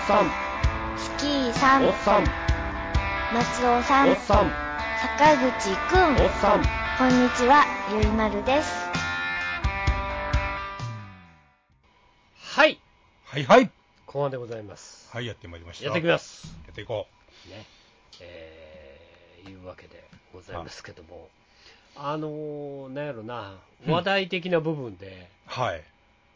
さん、 スキーさん、 おっさん、 松尾さん、 おっさん、 坂口くん、 おっさん。 こんにちは、ゆいまるです。 はい、 はいはい。 後半でございます。 はい、やってまいりました。 やっていきます。 やっていこね、いうわけでございますけども、なんやろな、話題的な部分で、 う。はい。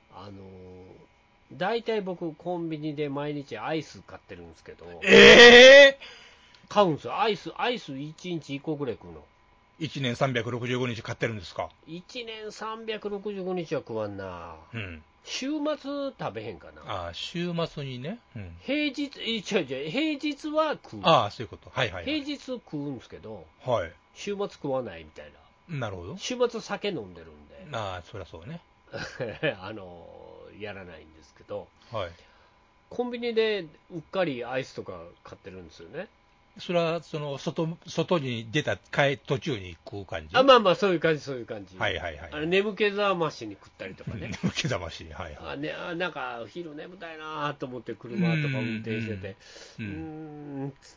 大体僕、コンビニで毎日アイス買ってるんですけど、買うんですよ。アイス1日1個ぐらい食うの。 1年365日買ってるんですか？ 1年365日は食わんな。 うん。 週末食べへんかな。 ああ、週末にね。うん。 平日、違う、平日は食う。 ああ、そういうこと。はいはい、はい。 平日食うんですけど、 は週末食わないみたいな。 い。なるほど。 週末酒飲んでるんで、 ああ、そりゃそうね。 やらないんですけど、 はい。 コンビニでうっかりアイスとか買ってるんですよね。 それは、外に出た途中に食う感じ？ まあ、そういう感じ、そういう感じ。 はいはいはい。 眠気覚ましに食ったりとかね。 眠気覚ましに、はいはい。 なんか、昼眠たいなと思って車とか運転してて、つって、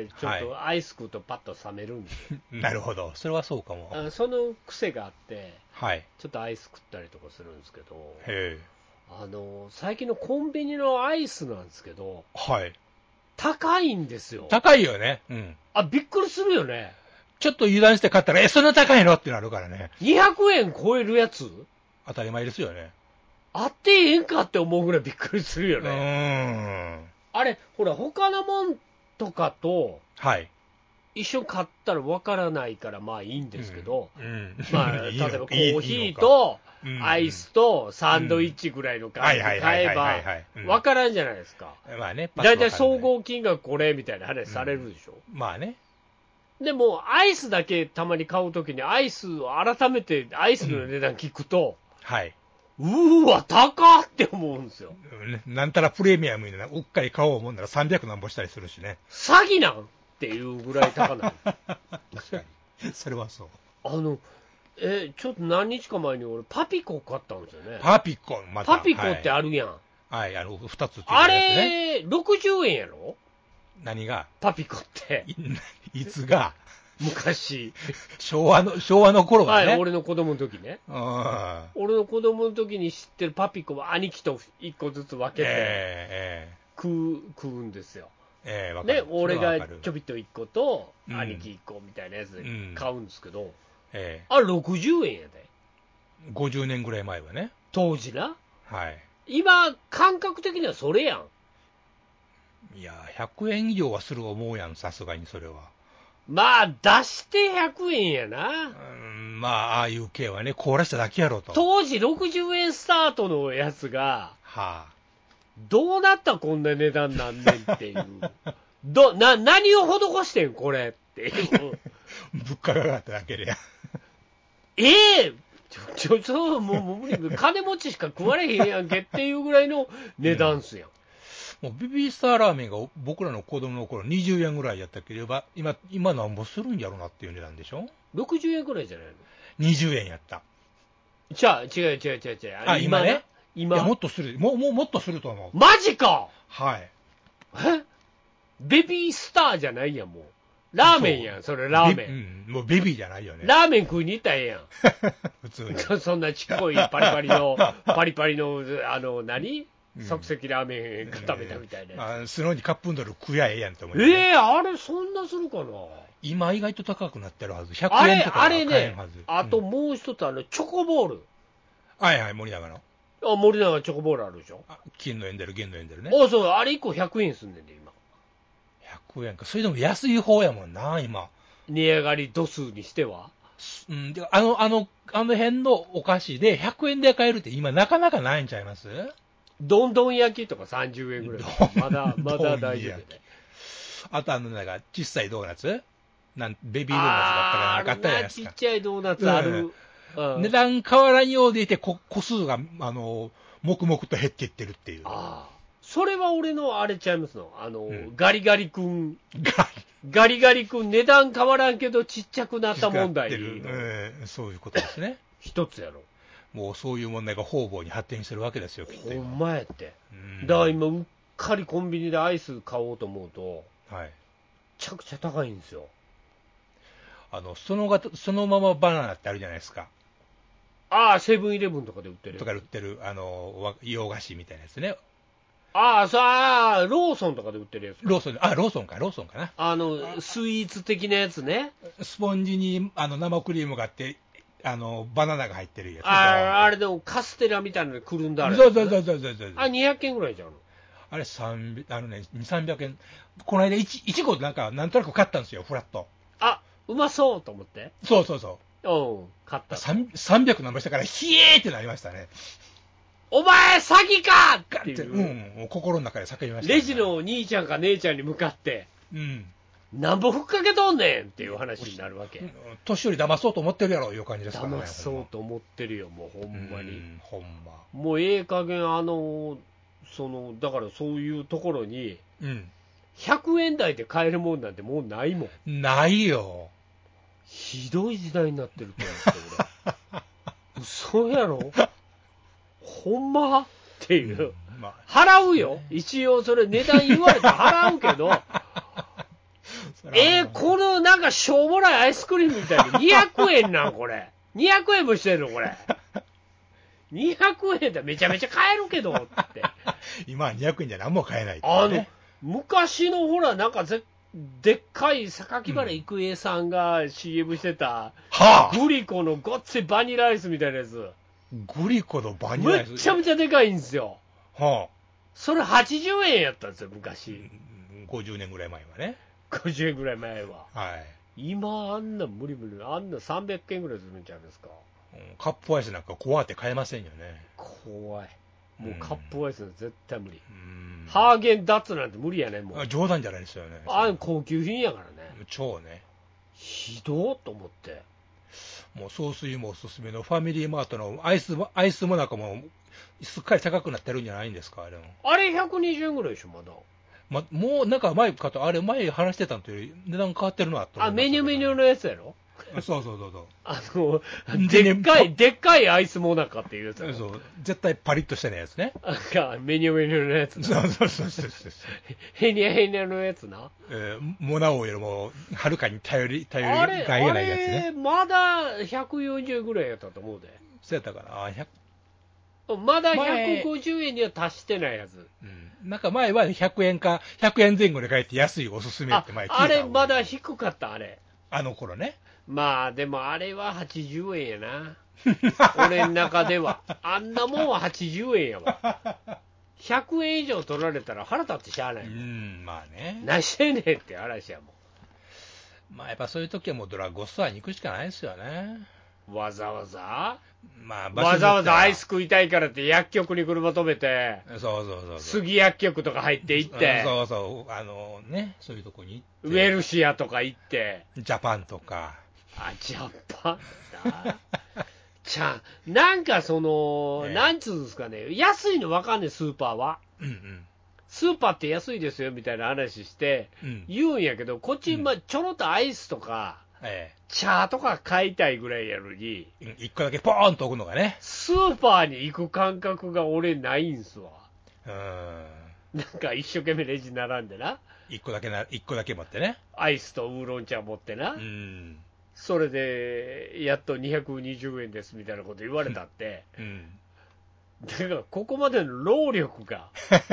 ちょっとアイス食うとパッと冷めるんですよ。 なるほど。それはそうかも。 その癖があって、 はい。 ちょっとアイス食ったりとかするんですけど、 へえ。 最近のコンビニのアイスなんですけど、 はい。 高いんですよ。 高いよね。うん。 びっくりするよね。 ちょっと油断して買ったら、そんな高いのってなるからね。 200円超えるやつ当たり前ですよね。 あってええんかって思うぐらいびっくりするよね。あれ、ほら、他のもんとかと、 はい。 一緒に買ったらわからないからまあいいんですけど、 まあ、 例えばコーヒーとアイスとサンドイッチぐらいの感じで買えばわからんじゃないですか。 まあね、 だいたい総合金額これみたいな話されるでしょ。 まあね。 でも、アイスだけたまに買うときにアイスを改めてアイスの値段聞くと、 はい。 わ、高って思うんですよ。 なんたらプレミアムにうっかり買おうもんなら300なんぼしたりするしね。 詐欺なんっていうぐらい高ない。 確かに。それはそう。 ちょっと何日か前に俺パピコ買ったんですよね。 パピコ、また。 パピコってあるやん。 はい、2つついてるやつね。 あれ、60円やろ？ 何が？ パピコって。 いつが？ 昔。 昭和の頃がね。 はい、俺の子供の時ね。俺の子供の時に知ってるパピコは兄貴と1個ずつ分けて食うんですよ。で、俺がちょびっと1個と兄貴1個みたいなやつで買うんですけど、あれ60円やで。 50年ぐらい前はね。 当時な。 はい。 今、感覚的にはそれやん。 いや、100円以上はする思うやん、さすがにそれは。 まあ、出して100円やな。 まあ、ああいう系はね、凍らしただけやろと。 当時60円スタートのやつが、どうなったこんな値段なんねんっていう。何を施してんこれっていう。 物価が上がっただけでや。 もう無理。金持ちしか食われへんやんけっていうぐらいの値段っすやん。 もうベビースターラーメンが僕らの子供の頃20円ぐらいやったければ、今なんぼするんやろなっていう値段でしょ？ 60 円ぐらいじゃないの？ 20 円やった。 違う。 今ね。 今。 もっとする。もっとすると思う。 マジか！ はい。 ベビースターじゃないやん、もう。ラーメンやん、それラーメン。もうベビーじゃないよね。 ラーメン食いに行ったらええやん。 普通に。 そんなちっこいパリパリの、何？即席ラーメン食べたみたいな。 スローにカップヌードル食やええやんと思う。 あれそんなするかな？ 今意外と高くなってるはず。100円とか買えるはず。 あれね、あともう一つチョコボール。 はい、森永の。 森永チョコボールあるでしょ？ 金のエンデル、銀のエンデルね。 そう、あれ1個100円すんねんで、今。 100円か。それでも安い方やもんな、今。 値上がり度数にしては。 であの辺のお菓子で100円で買えるって今なかなかないんちゃいます？ どんどん焼きとか30円ぐらい。まだ大丈夫で。 あとなんか、小さいドーナツベビードーナツだったかなんかあったじゃないですか。 ちっちゃいドーナツある。 値段変わらんようでいて、個数が、黙々と減っていってるっていう。 それは俺のあれちゃいますの。ガリガリ君。ガリガリ君、値段変わらんけどちっちゃくなった問題。 そういうことですね。 一つやろ。 もうそういう問題が方々に発展してるわけですよ、きっと。 ほんまやって。だから今、うっかりコンビニでアイス買おうと思うと、 はい、 めちゃくちゃ高いんですよ。 そのままバナナってあるじゃないですか。 ああ、セブンイレブンとかで売ってる。 とか売ってる、洋菓子みたいなやつね。 ああ、ローソンとかで売ってるやつ。 ローソンかな。 スイーツ的なやつね。 スポンジに生クリームがあって、バナナが入ってるやつ。 あれでもカステラみたいなのでくるんだあれ。 そう。 200円ぐらいじゃん。 あれ2、300円。この間1個なんとなく買ったんですよ、フラット。 あ、うまそうと思って。 そう。 買った。 300飲みましたから、ひえーってなりましたね。 お前詐欺かっていう。 もう心の中で叫びました、ね。 レジの兄ちゃんか姉ちゃんに向かって、 うんなんぼふっかけとんねんっていう話になるわけ。 年寄り騙そうと思ってるやろいう感じですからね。 騙そうと思ってるよ、もうほんまに。 ほんま。 もう加減だからそういうところに、100円台で買えるもんなんてもうないもん。ないよ。 ひどい時代になってると思って俺。嘘やろほんまっていう。払うよ。一応それ値段言われたら払うけど、このなんかしょうもないアイスクリームみたいな200円なんこれ。200円もしてんのこれ。200円でめちゃめちゃ買えるけどって。 今は200円じゃ何も買えないってね。 昔のほらなんかでっかい榊原郁恵さんが CM してた、グリコのごっついバニラアイスみたいなやつ。 グリコのバニラアイスめちゃめちゃでかいんですよ。それ80円やったんですよ昔。 50年ぐらい前はね。 50円ぐらい前は。 はい。 今あんな無理。あんな300円ぐらいするんちゃうんですか。 カップアイスなんか怖って買えませんよね。 怖い。もうカップアイスは絶対無理。ハーゲンダッツなんて無理やねもう。 冗談じゃないですよね。 高級品やからね。 超ね。 ひどーと思って。 もう総水もおすすめのファミリーマートのアイスもなんかもすっかり高くなってるんじゃないんですかあれも。 あれ120円ぐらいでしょまだ。 もうなんか前話してたのという値段変わってるのはと。 メニューのやつやろ。 そうでっかいアイスモナカっていうやつ。 そう、絶対パリッとしたやつね。 メニューのやつな。そう。ヘニャのやつな。 モナオよりもはるかに頼りがいがないやつね。 まだ140円ぐらいやったと思うで。 そうやったかな。 まだ150円には達してないやつ。 なんか前は100円か100円前後で買えて安いおすすめって前聞いた。 あれまだ低かったあれ。 あの頃ね。 まあでもあれは80円やな。俺の中では。あんなもんは80円やわ。100円以上取られたら腹立ってしゃあない。 まあね。 何してんねんって話やもん。まあやっぱそういう時はもうドラッグストアに行くしかないですよね。 わざわざアイス食いたいからって薬局に車止めて、 そう杉薬局とか入って行って、 そういうとこに行って、 ウェルシアとか行って、 ジャパンとか。 ジャパンだ。なんかなんつうんですかね、安いの分かんねえ、スーパーは。スーパーって安いですよみたいな話して言うんやけど、こっちちょろっとアイスとか、茶とか買いたいぐらいやのに、 一個だけポーンと置くのがね。 スーパーに行く感覚が俺ないんすわ。なんか一生懸命レジ並んでな。 一個だけ持ってね。 アイスとウーロン茶持ってな。それで、やっと220円ですみたいなこと言われたって。だからここまでの労力が、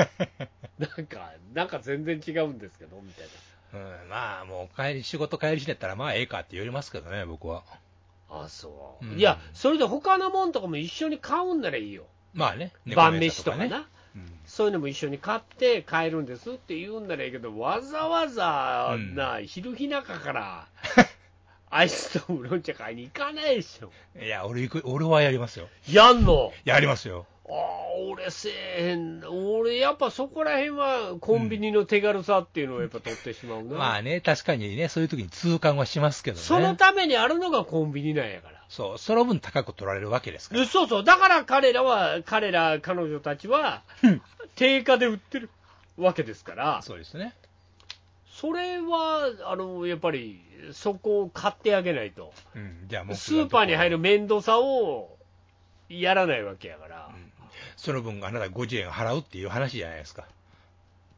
なんか全然違うんですけど、みたいな。 まあもう仕事帰りしねったらまあええかって言われますけどね僕は。 そう。いやそれで他のもんとかも一緒に買うんならいいよ。 まあね。 晩飯とかな、そういうのも一緒に買って帰るんですって言うんならいいけど、わざわざ昼日中からアイスとウーロン茶買いに行かないでしょ。 いや俺はやりますよ。 やんの？ やりますよ。 俺せえへん。俺やっぱそこら辺はコンビニの手軽さっていうのをやっぱ取ってしまうな。 まあね、確かにね、そういう時に痛感はしますけどね。 そのためにあるのがコンビニなんやから。 そう、その分高く取られるわけですから。 そう。だから彼女たちは定価で売ってるわけですから。 そうですね。 それはやっぱりそこを買ってあげないと。 じゃあもうスーパーに入る面倒さをやらないわけやから。 その分あなた50円払うっていう話じゃないですか。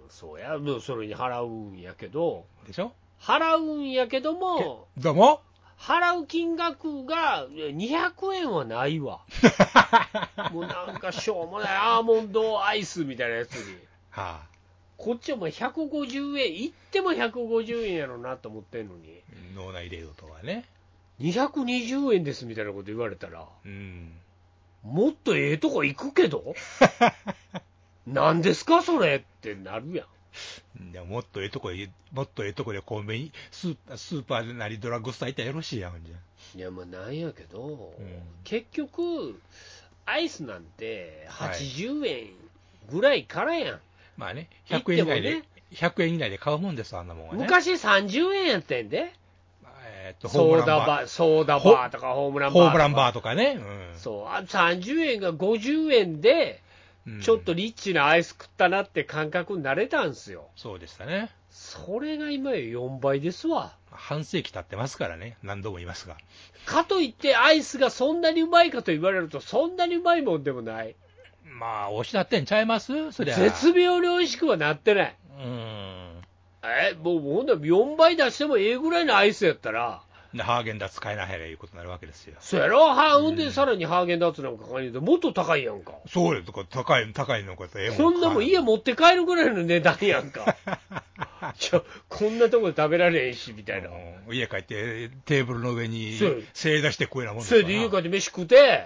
そうや、もうそれに払うんやけど、 でしょ、 払うんやけども、 どうも払う金額が200円はないわ。もうなんかしょうもないアーモンドアイスみたいなやつに。 はあ、 こっちはもう150円、いっても150円やろなと思ってんのに。 脳内レードとはね。 220円ですみたいなこと言われたら、 うん、 もっとええとこ行くけど何ですかそれってなるやん。 でももっとええとこでコンビニスーパーなりドラッグストア行ったらよろしいやんじゃ。 いやまあなんやけど、結局アイスなんて80円ぐらいからやん、はい、 まあね、100円以内で、ね、100円以内で買うもんです、あんなもんはね。 昔30円やったんで、 ソーダバーとかホームランバーとかね、 そう、30円が50円で、ちょっとリッチなアイス食ったなって感覚になれたんすよ。 そうでしたね。 それが今よ4倍ですわ。 半世紀経ってますからね、何度も言いますが。 かといってアイスがそんなにうまいかと言われると、そんなにうまいもんでもない。 まあ、おしなってんちゃいますそりゃ。 絶妙に美味しくはなってない。もうほんと4倍出してもええぐらいのアイスやったら、 ハーゲンダッツ買えなはれいうことになるわけですよ。 そうやろ、ほんでさらにハーゲンダッツなんか買いに行ってもっと高いやんか。 そうよ、とか高いのこと、 そんなもん家持って帰るぐらいの値段やんか。こんなとこで食べられへんしみたいな。 家帰ってテーブルの上に正座して食えなもんですから。それで家帰って飯食って、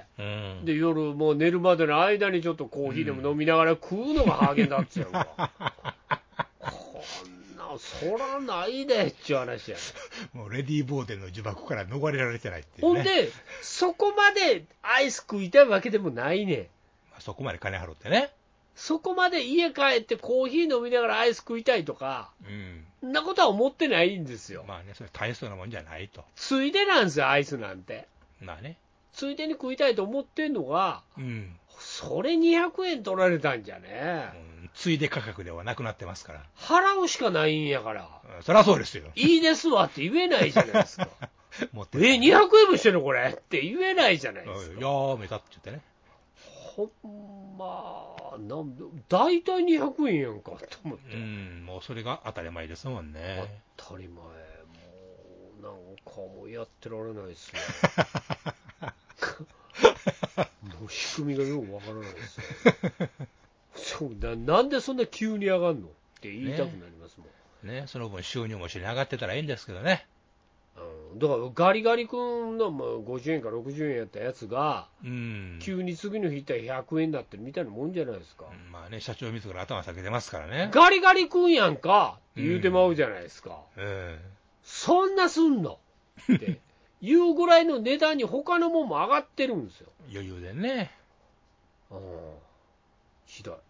で夜もう寝るまでの間にちょっとコーヒーでも飲みながら食うのがハーゲンダッツやんか。そらないでっちゅう話やね。 もうレディー・ボーデンの呪縛から逃れられてないっていう、 ね。ほんで、そこまでアイス食いたいわけでもないねん。 そこまで金払ってね。 そこまで家帰ってコーヒー飲みながらアイス食いたいとか、そんなことは思ってないんですよ。 まあね、それ大層なもんじゃないと。 ついでなんですよ、アイスなんて。 まあね。 ついでに食いたいと思ってんのが、それ200円取られたんじゃね。 ついで価格ではなくなってますから。 払うしかないんやから。 そりゃそうですよ。 いいですわって言えないじゃないですか。200円もしてんのこれって言えないじゃないですか。 やめたって言ってね。 ほんま、大体200円やんかと思って。 もうそれが当たり前ですもんね。 当たり前。もうなんかもうやってられないっすね。もう仕組みがよくわからないですよ。そうなんでそんな急に上がんのって言いたくなりますもん。 ね、その分収入も一緒に上がってたらいいんですけどね。 だからガリガリ君の50円か60円やったやつが、急に次の日行ったら100円になってるみたいなもんじゃないですか。 まあね、社長自ら頭下げてますからね。 ガリガリ君やんかって言うてまうじゃないですか。そんなすんのっていうぐらいの値段に他のもんも上がってるんですよ。 余裕でね。 ひどい。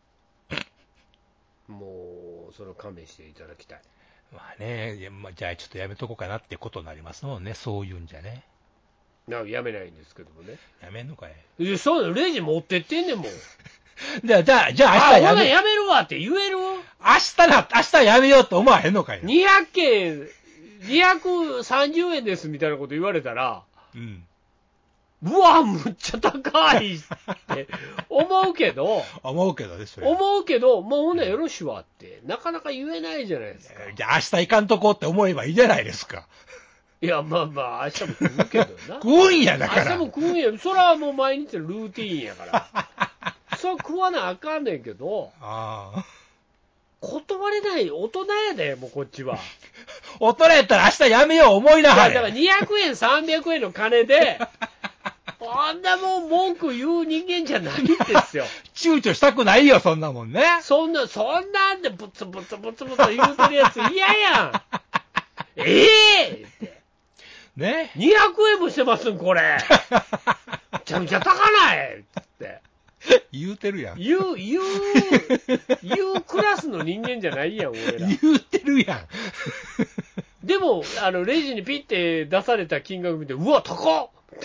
もうそれを勘弁していただきたい。 まあね、じゃあちょっとやめとこうかなってことになりますもんね、そういうんじゃね。 やめないんですけどもね。 やめんのかい。 そうだよ、レジ持ってってんねんもん。 じゃあ明日やめるわって言える？ 明日やめようと思わへんのかい。 200件、230円ですみたいなこと言われたら、うわ、むっちゃ高いって思うけど、 ですよ。 思うけど、もうほんならよろしいわって、なかなか言えないじゃないですか。 じゃあ明日行かんとこって思えばいいじゃないですか。 いや、まあまあ、明日も食うけどな。 食うんやだから。 明日も食うんや。それはもう毎日のルーティーンやから。それは食わなあかんねんけど、断れない大人やで、もうこっちは。 大人やったら明日やめよう思いなはれ。 だから200円、300円の金で、あんなもん文句言う人間じゃないんですよ。 躊躇したくないよ、そんなもんね。 そんなんでブツブツブツブツ言うてるやつ嫌やん。ってね。 200円もしてますん、これ。めちゃめちゃ高ないって。 言うてるやん。 言うクラスの人間じゃないやん、俺ら。 言うてるやん。 でも、レジにピッて出された金額見て、うわ、高っって。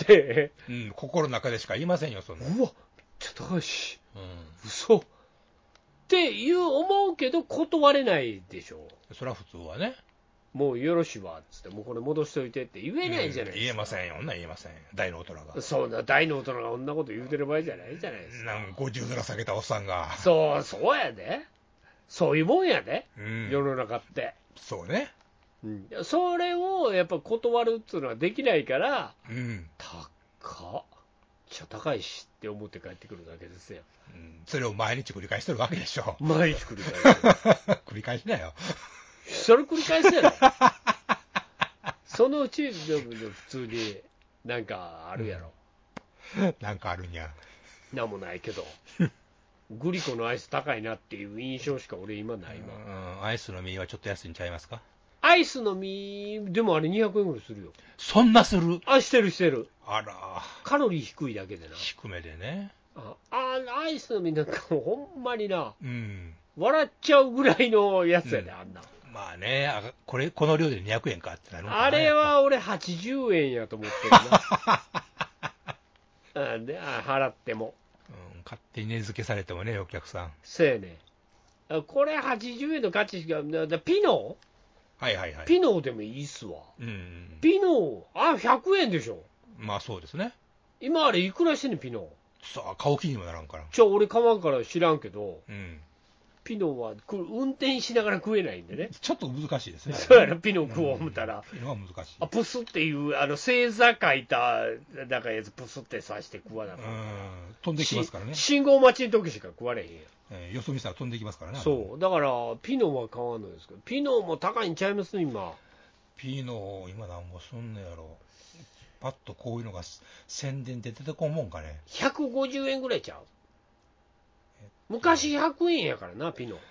心の中でしか言いませんよ、そんな。 うわ、めっちゃ高いし。嘘。って思うけど、断れないでしょ。 そりゃ普通はね。 もうよろしいわっつって、もうこれ戻しといてって言えないじゃないですか。 言えませんよ、言えません。大の大人が。 そうだ、大の大人がこんなこと言うてる場合じゃないじゃないですか。 50皿下げたおっさんが。 そうやで。 そういうもんやで、 うん世の中って。 そうね。 うん、それをやっぱ断るっていうのはできないから、 うん。 高っ。ちゃ高いしって思って帰ってくるだけですよ。 うん、それを毎日繰り返してるわけでしょ。 毎日繰り返してる。 繰り返しなよ。 それ繰り返してる。そのうち、普通になんかあるやろ。 なんかあるんや。 なんもないけど。グリコのアイス高いなっていう印象しか俺今ないわ。 アイスの実はちょっと安いんちゃいますか？ アイスの実、でもあれ200円ぐらいするよ。 そんなする？ あ、してるしてる。 あら。 カロリー低いだけでな。 低めでね。 アイスの実なんかもうほんまにな、 うん。 笑っちゃうぐらいのやつやで、あんな。 まあね、この量で200円かってなるのかな。 あれは俺80円やと思ってるな。で、払っても。 勝手に値付けされてもね、お客さん。 せやね。これ80円の価値しか、ピノはいはいはい。 ピノでもいいっすわ。 うん。 ピノ、100円でしょ。 まあそうですね。 今あれいくらしてんねん、ピノ。 さあ、買う気にもならんから。 俺買わんから知らんけど、 うん。 ピノは運転しながら食えないんでね。 ちょっと難しいですね。 そうやな、ピノ食おう思ったら。 ピノは難しい。 プスっていう、星座書いた、なんかやつ、プスって刺して食わなかった。 飛んできますからね。 信号待ちの時しか食われへんやん。 よそ見したら飛んできますからね。 そう。だから、ピノは買わんのですけど、ピノも高いんちゃいますね、今。 ピノ、今なんぼすんのやろ。パッとこういうのが宣伝で出てこんもんかね。 150円ぐらいちゃう。昔100円やからな、ピノ。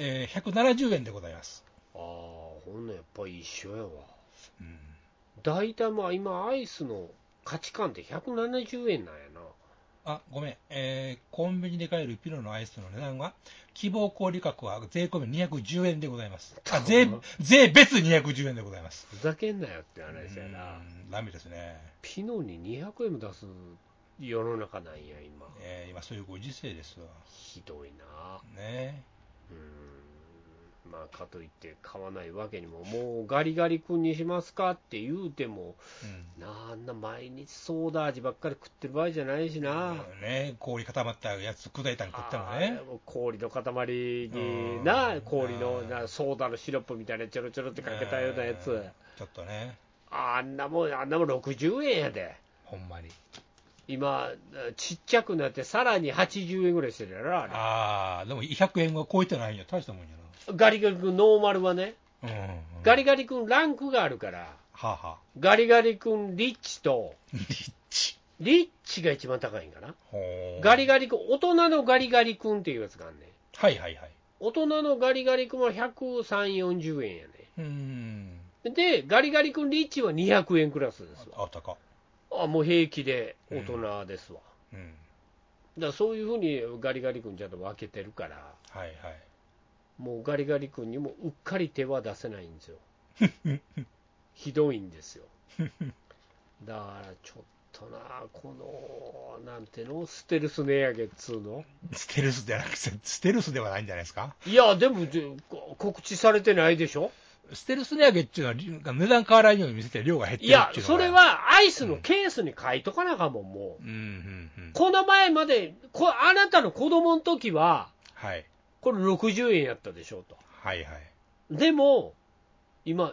170円でございます。 ほんのやっぱり一緒やわ。 うん。 大体まあ今、アイスの価値観って170円なんやな。 ごめん。コンビニで買えるピノのアイスの値段は、希望小売価格は税込み210円でございます。税別210円でございます。 ふざけんなよって話やな。 ダメですね。 ピノに200円も出す世の中なんや、今。 今そういうご時世ですわ。 ひどいな。 ね。 まあ、かといって買わないわけにも、もうガリガリ君にしますかって言うても、あんな毎日ソーダ味ばっかり食ってる場合じゃないしな。 氷固まったやつ砕いたん食ってもね。 氷の塊に氷のソーダのシロップみたいなちょろちょろってかけたようなやつ。 ちょっとね。 あんなもん60円やで。 ほんまに。 今、ちっちゃくなってさらに80円ぐらいしてるやろ、あれ。 でも100円は超えてないんや。大したもんやな。 ガリガリ君ノーマルはね、ガリガリ君ランクがあるから、ガリガリ君リッチと、リッチが一番高いんかな。ガリガリ君、大人のガリガリ君っていうやつがあんねん。大人のガリガリ君は130、40円やね。で、ガリガリ君リッチは200円クラスですわ。もう平気で大人ですわ。だからそういうふうにガリガリ君ちゃんと分けてるから。もうガリガリ君にもうっかり手は出せないんですよ。ひどいんですよ。だからちょっとな、このなんてのステルス値上げっつうの。 ステルスではなくてステルスではないんじゃないですか。 いやでも告知されてないでしょ。 ステルス値上げっていうのは値段変わらないように見せて量が減ってるっていうのが。 いやそれはアイスのケースに書いとかなあかんもん。もう、この前まであなたの子供の時は、これ60円やったでしょと。でも今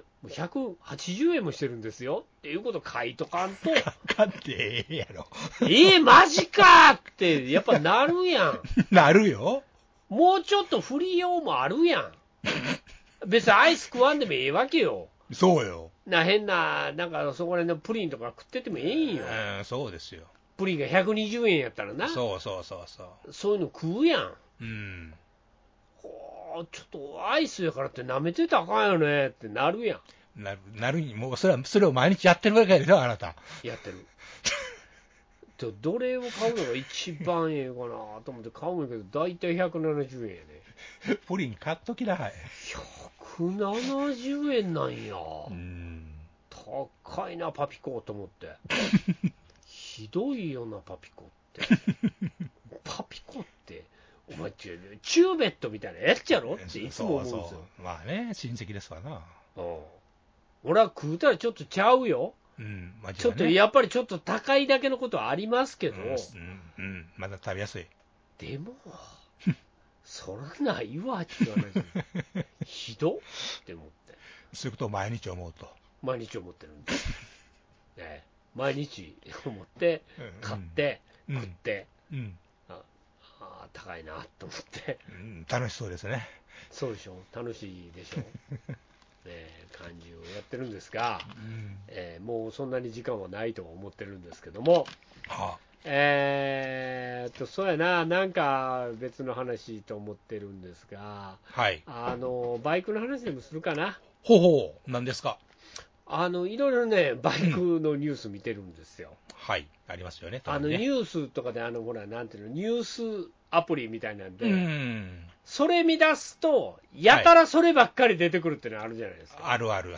180円もしてるんですよっていうこと書いとかんと。 書かんてええやろ。 マジかってやっぱなるやん。 なるよ。 もうちょっと振りようもあるやん。別にアイス食わんでもええわけよ。 そうよ。 変な、なんかそこら辺のプリンとか食っててもええんよ。 そうですよ。 プリンが120円やったらな。 そういうの食うやん。ちょっとアイスやからって舐めてたらあかんよねってなるやん。 なるに、もうそれを毎日やってるわけでしょ、あなた。 やってる。どれを買うのが一番ええかなと思って買うんやけど、大体170円やね。 プリン買っときなはい。 170円なんや。高いな、パピコと思って。ひどいよな、パピコって。パピコって、お前チューベットみたいなやつやろっていつも思うんですよ。 まあね、親戚ですわな。 俺は食うたらちょっとちゃうよ。ちょっとやっぱりちょっと高いだけのことはありますけど、 まだ食べやすい。 でもそらないわって言われて、ひどって思って。 そういうことを毎日思うと。 毎日思ってるんです。ね、毎日思って、買って、食って、高いなと思って、 楽しそうですね。 そうでしょ、楽しいでしょ、感じをやってるんですが、もうそんなに時間はないとは思ってるんですけども、そうやな、なんか別の話と思ってるんですが、 はい、 バイクの話でもするかな。 ほうほう、なんですか。 いろいろね、バイクのニュース見てるんですよ。 はい、ありますよね。 ニュースとかで、ほら、なんていうの、ニュースアプリみたいなんで、それ見出すと、やたらそればっかり出てくるっていうのあるじゃないですか。 あるある、はい。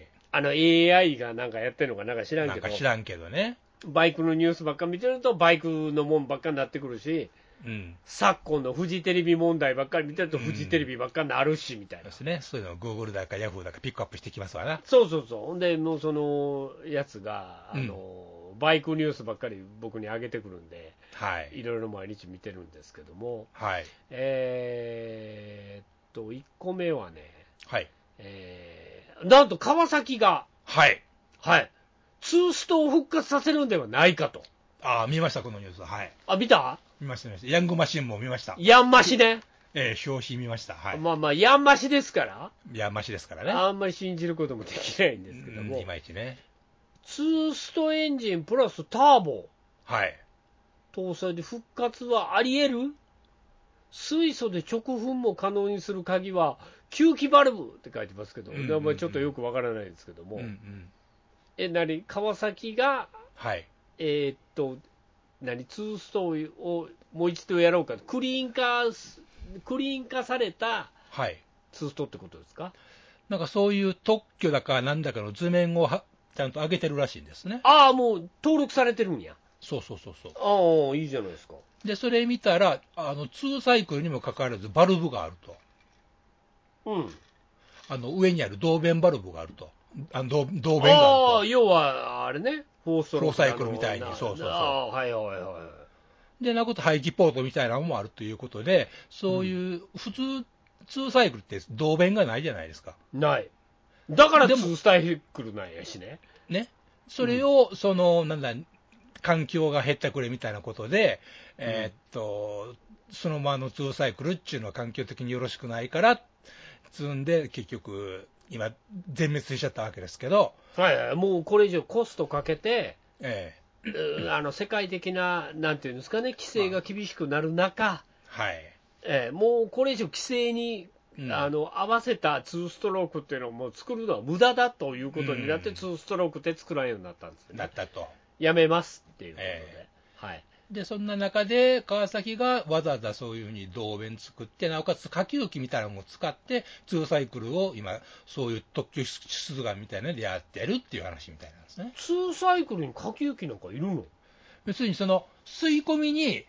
AI がなんかやってるのかなんか知らんけど。 なんか知らんけどね。 バイクのニュースばっか見てると、バイクのもんばっかになってくるし、昨今のフジテレビ問題ばっかり見てると、フジテレビばっかりになるしみたいな。 ですね。そういうのを Google だか Yahoo だかピックアップしてきますわな。 そうそうそう。ほんで、もうそのやつが、バイクニュースばっかり僕に上げてくるんで、いろいろ毎日見てるんですけども、1個目はね、なんと川崎が、ツーストを復活させるんではないかと。 見ました、このニュース。はい。 見た？ 見ました、見ました。ヤングマシンも見ました。 ヤンマシね。 表紙見ました。はい。 まあ、ヤンマシですから。 ヤンマシですからね。 あんまり信じることもできないんですけども。 いまいちね。 ツーストエンジンプラスターボ。搭載で復活はあり得る？水素で直噴も可能にする鍵は、吸気バルブって書いてますけど、ちょっとよくわからないですけども。川崎が、ツーストをもう一度やろうか、クリーン化されたツーストってことですか？ なんかそういう特許だかなんだかの図面をちゃんと上げてるらしいんですね。 もう登録されてるんや。 そう。 いいじゃないですか。 で、それ見たら、2サイクルにもかかわらずバルブがあると。上にある導弁バルブがあると。導弁があると。 要は、あれね、 フォーサイクルみたいに。そう。で、なこと排気ポートみたいなのもあるということで、そういう、普通、2サイクルって導弁がないじゃないですか。 ない。だから2サイクルなんやしね。 それを、環境が減ったくれみたいなことで、そのままの2サイクルっていうのは環境的によろしくないから、積んで、結局、今、全滅しちゃったわけですけど。 もうこれ以上コストかけて、世界的な、なんていうんですかね、規制が厳しくなる中、もうこれ以上規制に、合わせた2ストロークっていうのをもう作るのは無駄だということになって、2ストロークって作らんようになったんですよね。 なったと。 やめますっていうことで。 で、そんな中で、川崎がわざわざそういうふうに導弁作って、なおかつ下級機みたいなのを使って、2サイクルを今、そういう特許出願みたいなのでやってるっていう話みたいなんですね。 2サイクルに下級機なんかいるの？ 別にその、吸い込みに、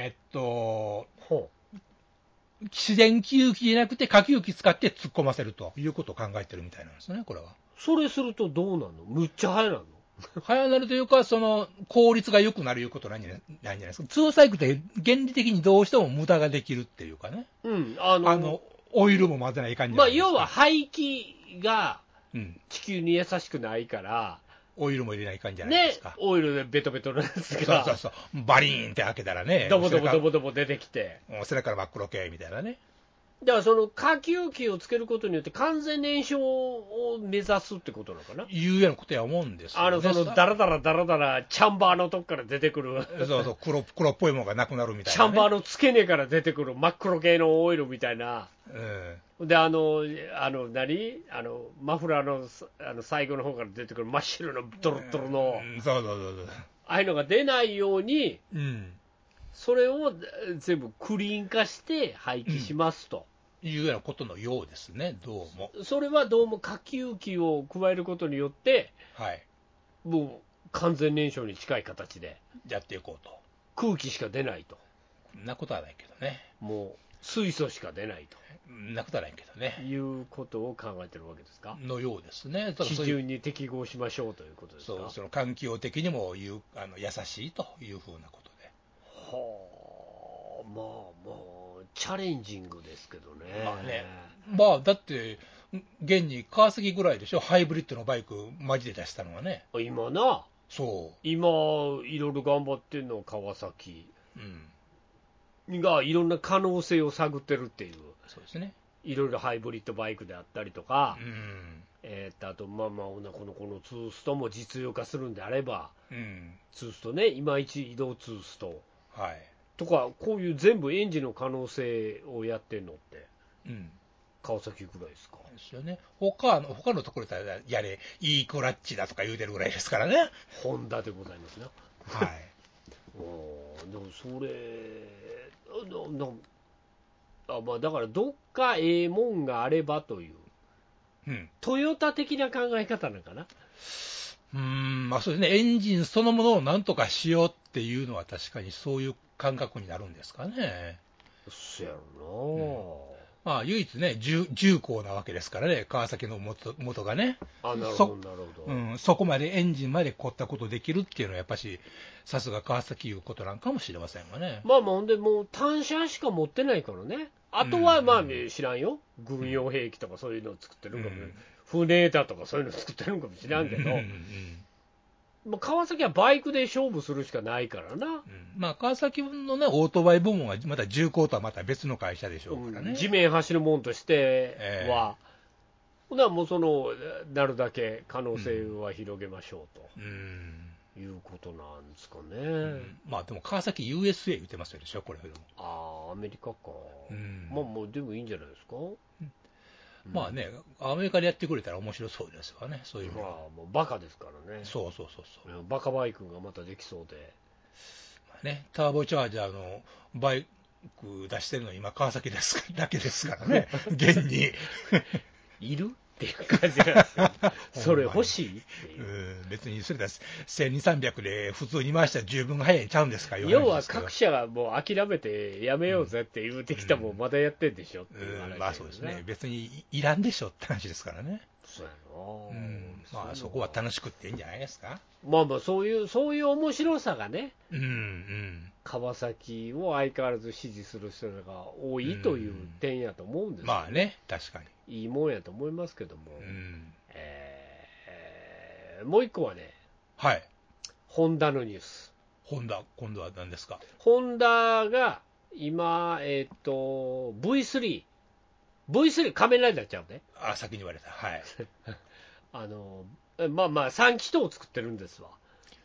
自然吸気じゃなくて下級機使って突っ込ませるということを考えてるみたいなんですね、これは。 それするとどうなの？むっちゃ早なの？ 早なるというか、その効率が良くなるいうことなんじゃないですか。2サイクルって原理的にどうしても無駄ができるっていうかね。オイルも混ぜない感じじゃないですか。 要は排気が地球に優しくないから、 オイルも入れない感じじゃないですか。 オイルでベトベトなんですが。 そう。バリーンって開けたらね。 ドボ出てきて。 背中から真っ黒系みたいなね。 だからその下級機をつけることによって完全燃焼を目指すってことなのかな。 いうようなことや思うんですよ、 そのダラダラチャンバーのとこから出てくる黒っぽいものがなくなるみたいな、 チャンバーの付け根から出てくる真っ黒系のオイルみたいな。でマフラーの最後の方から出てくる真っ白のドロドロの、ああいうのが出ないように、それを全部クリーン化して廃棄しますと、 いうようなことのようですね、どうも。 それはどうも下級機を加えることによって、もう完全燃焼に近い形でやっていこうと。 空気しか出ないと。 そんなことはないけどね。 もう水素しか出ないと。 そんなことはないけどね。 いうことを考えてるわけですか。 のようですね。 基準に適合しましょうということですか。 その環境的にも優しいというふうなことで。 チャレンジングですけどね。 だって現に川崎ぐらいでしょ、ハイブリッドのバイクマジで出したのはね。 今いろいろ頑張ってんの川崎、がいろんな可能性を探ってるっていう。 そうですね。 いろいろハイブリッドバイクであったりとか、あとこのツーストも実用化するんであれば、ツーストね、今一移動ツースト、とか、こういう全部エンジンの可能性をやってんのって、川崎ぐらいですか。 ですよね。他のところでやれ、いいクラッチだとか言うてるぐらいですからね。 ホンダでございますね。でもそれ、だからどっかええもんがあればという、トヨタ的な考え方なんかな。 そうですね、エンジンそのものをなんとかしようっていうのは確かにそういう感覚になるんですかね。 そうやろな、唯一ね、重工なわけですからね、川崎の元がね。 なるほど。 そこまでエンジンまで凝ったことできるっていうのはやっぱしさすが川崎いうことなんかもしれませんがね。 ほんでもう単車しか持ってないからね。あとは知らんよ、軍用兵器とかそういうのを作ってるかも、船だとかそういうの作ってるのかもしらんけど、川崎はバイクで勝負するしかないからな。 川崎のね、オートバイ部門はまた重工とはまた別の会社でしょうからね。 地面走るもんとしては、もうなるだけ可能性は広げましょうと。いうことなんですかね。 でも川崎 USA 言ってますよでしょ、これ。 アメリカか。もうでもいいんじゃないですか。 アメリカでやってくれたら面白そうですわね、そういうのは。 もうバカですからね。 そう。 バカバイクがまたできそうで。 ターボチャージャーのバイク出してるの今川崎だけですからね、現に。 いるっていう感じなんですよ。それ欲しいっていう。 別にそれだ1200、300で普通に回したら十分早いちゃうんですか。 要は各社がもう諦めてやめようぜって言うてきたもんまだやってんでしょっていう話、 そうですね。別にいらんでしょって話ですからね。 そうやろ。 そこは楽しくっていいんじゃないですか。 そういう面白さがね、川崎を相変わらず支持する人が多いという点やと思うんですよ確かにいいもんやと思いますけども、もう一個はね、ホンダのニュース。 今度は何ですか。 ホンダが今、V3 仮面ライダーちゃうね。 先に言われた。 3気筒を作ってるんですわ。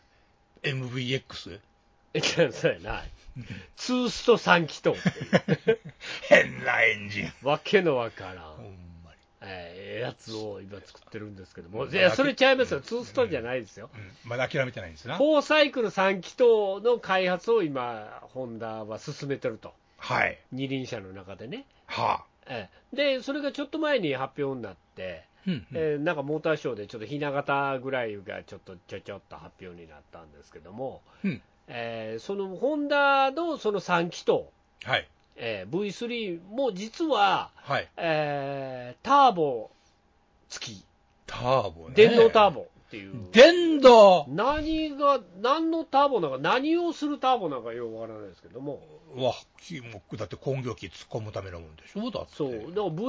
MVX？ そうやな。ツースト3気筒っていう変なエンジン。 わけのわからん。 ほんまに。 やつを今作ってるんですけども。いや、それちゃいますよ。ツーストじゃないですよ。 まだ諦めてないんですな。 4サイクル3気筒の開発を今、ホンダは進めてると。二輪車の中でね。で、それがちょっと前に発表になって、なんかモーターショーでちょっとひな形ぐらいがちょっと発表になったんですけども、そのホンダのその3気筒、V3 も実は、ターボ付き、電動ターボっていう、 電動、 何のターボなのか、何をするターボなのかよくわからないですけども、 だって工業機突っ込むためのもんでしょ。だってそうだから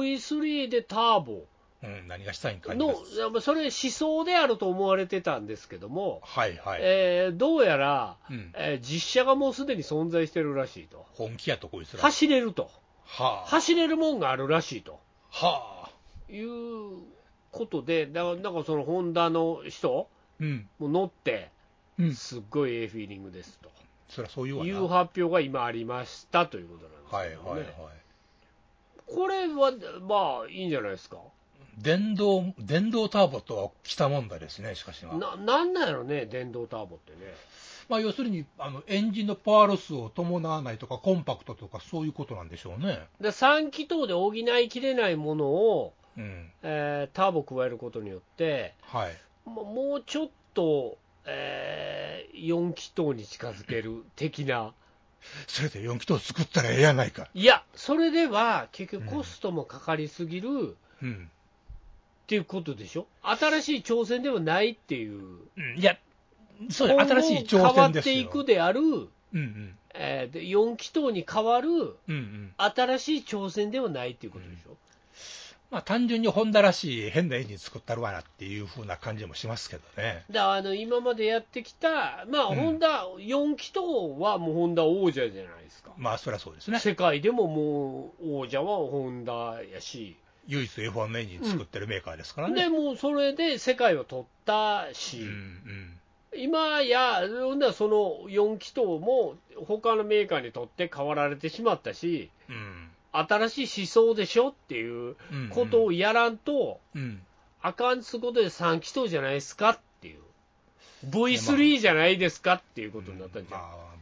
V3 でターボ何がしたいんかの、それ思想であると思われてたんですけども、どうやら、実車がもうすでに存在してるらしいと。 本気やとこいつら走れると、走れるもんがあるらしいと、いうことで、なんかそのホンダの人も乗って、すっごいええフィーリングですと、いう発表が今ありましたということなんですけどね。これはいいんじゃないですか。 電動ターボとは来たもんだですね。しかしなんやろね、電動ターボってね。 要するにエンジンのパワーロスを伴わないとかコンパクトとかそういうことなんでしょうね。 で3気筒で補いきれないものを、ターボ加えることによって、もうちょっと、4気筒に近づける的な。 それで4気筒作ったらええやないか。 いや、それでは結局コストもかかりすぎる、っていうことでしょ。新しい挑戦ではないっていう。 いや、そう新しい挑戦ですよ。 変わっていくである、 で4気筒に変わる新しい挑戦ではないっていうことでしょ。 まあ、単純にホンダらしい変なエンジン作ったるわなっていう風な感じもしますけどね。 今までやってきた、まあホンダ4気筒はもうホンダ王者じゃないですか。 まあそりゃそうですね。 世界でももう王者はホンダやし、 唯一 F1 のエンジン作ってるメーカーですからね。 でもうそれで世界を取ったし、今やその4気筒も他のメーカーにとって変わられてしまったし、新しい思想でしょっていうことをやらんと、あかんつことで3気筒じゃないですかっていう、V3 じゃないですかっていうことになったんじゃん。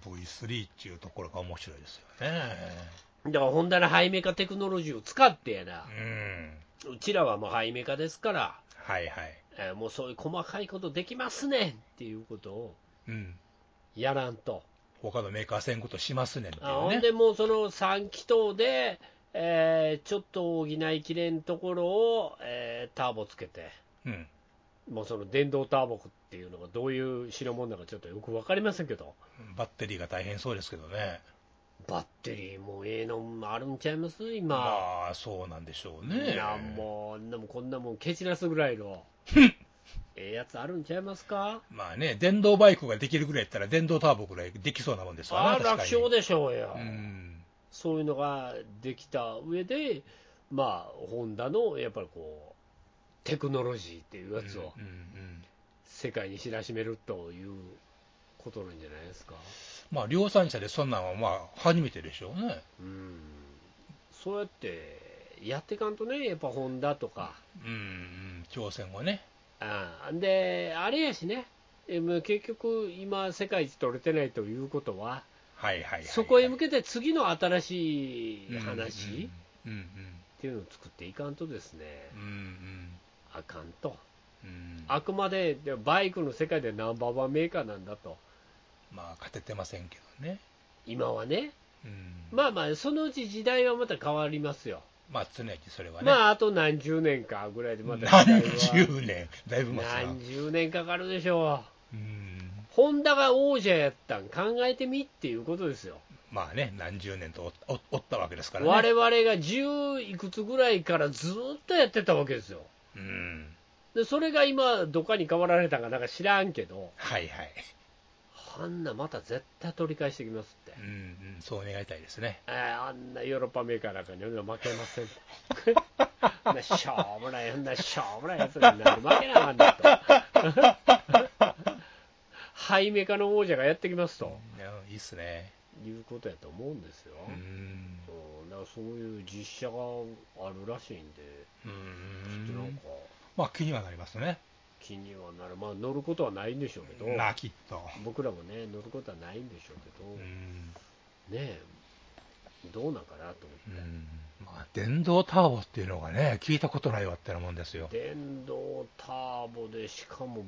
V3 っていうところが面白いですよね。 だからホンダのハイメカテクノロジーを使ってやな、うちらはもうハイメカですから、もうそういう細かいことできますねんっていうことをやらんと。 他のメーカーせんことしますねんっていうね。 ほんでもうその3気筒で、ちょっと補いきれんところを、ターボつけて、もうその電動ターボっていうのがどういう代物なのかちょっとよく分かりませんけど、 バッテリーが大変そうですけどね。 バッテリーものあるんちゃいます今。 まあそうなんでしょうね。 もうこんなもん蹴散らすぐらいのやつあるんちゃいますか。 まあね、電動バイクができるぐらいやったら電動ターボぐらいできそうなもんですわね。 楽勝でしょうよ。そういうのができた上で、まあホンダのやっぱりこうテクノロジーっていうやつを世界に知らしめるということなんじゃないですか。 まあ量産車でそんなんはまあ初めてでしょうね。 そうやってやっていかんとね、やっぱホンダとか挑戦をね。 であれやしね、結局今世界一取れてないということは、そこへ向けて次の新しい話っていうのを作っていかんとですね、あかんと。あくまでバイクの世界でナンバーワンメーカーなんだと。 まあ勝ててませんけどね今はね。まあまあそのうち時代はまた変わりますよ。 まあ常にそれはね。 まああと何十年かぐらいでまた何十年だいぶ待つな。 何十年かかるでしょう。ホンダが王者やったん考えてみっていうことですよ。 まあね、何十年とおったわけですからね。 我々が10いくつぐらいからずっとやってたわけですよ。でそれが今どっかに変わられたかなんか知らんけど、あんなまた絶対取り返してきますって。 そう願いたいですね。 あんなヨーロッパメーカーなんかに負けませんってしょうもないやつになる負けなあかんだとハイメカの王者がやってきますと、 いいっすね、 いうことやと思うんですよ。だからそういう実写があるらしいんで、ちょっとなんかまあ気にはなりますね。 気にはなる。まあ乗ることはないんでしょうけど、 きっと僕らもね乗ることはないんでしょうけど、ねえどうなんかなと思って。 まあ、電動ターボっていうのがね聞いたことないわってなもんですよ。 電動ターボでしかも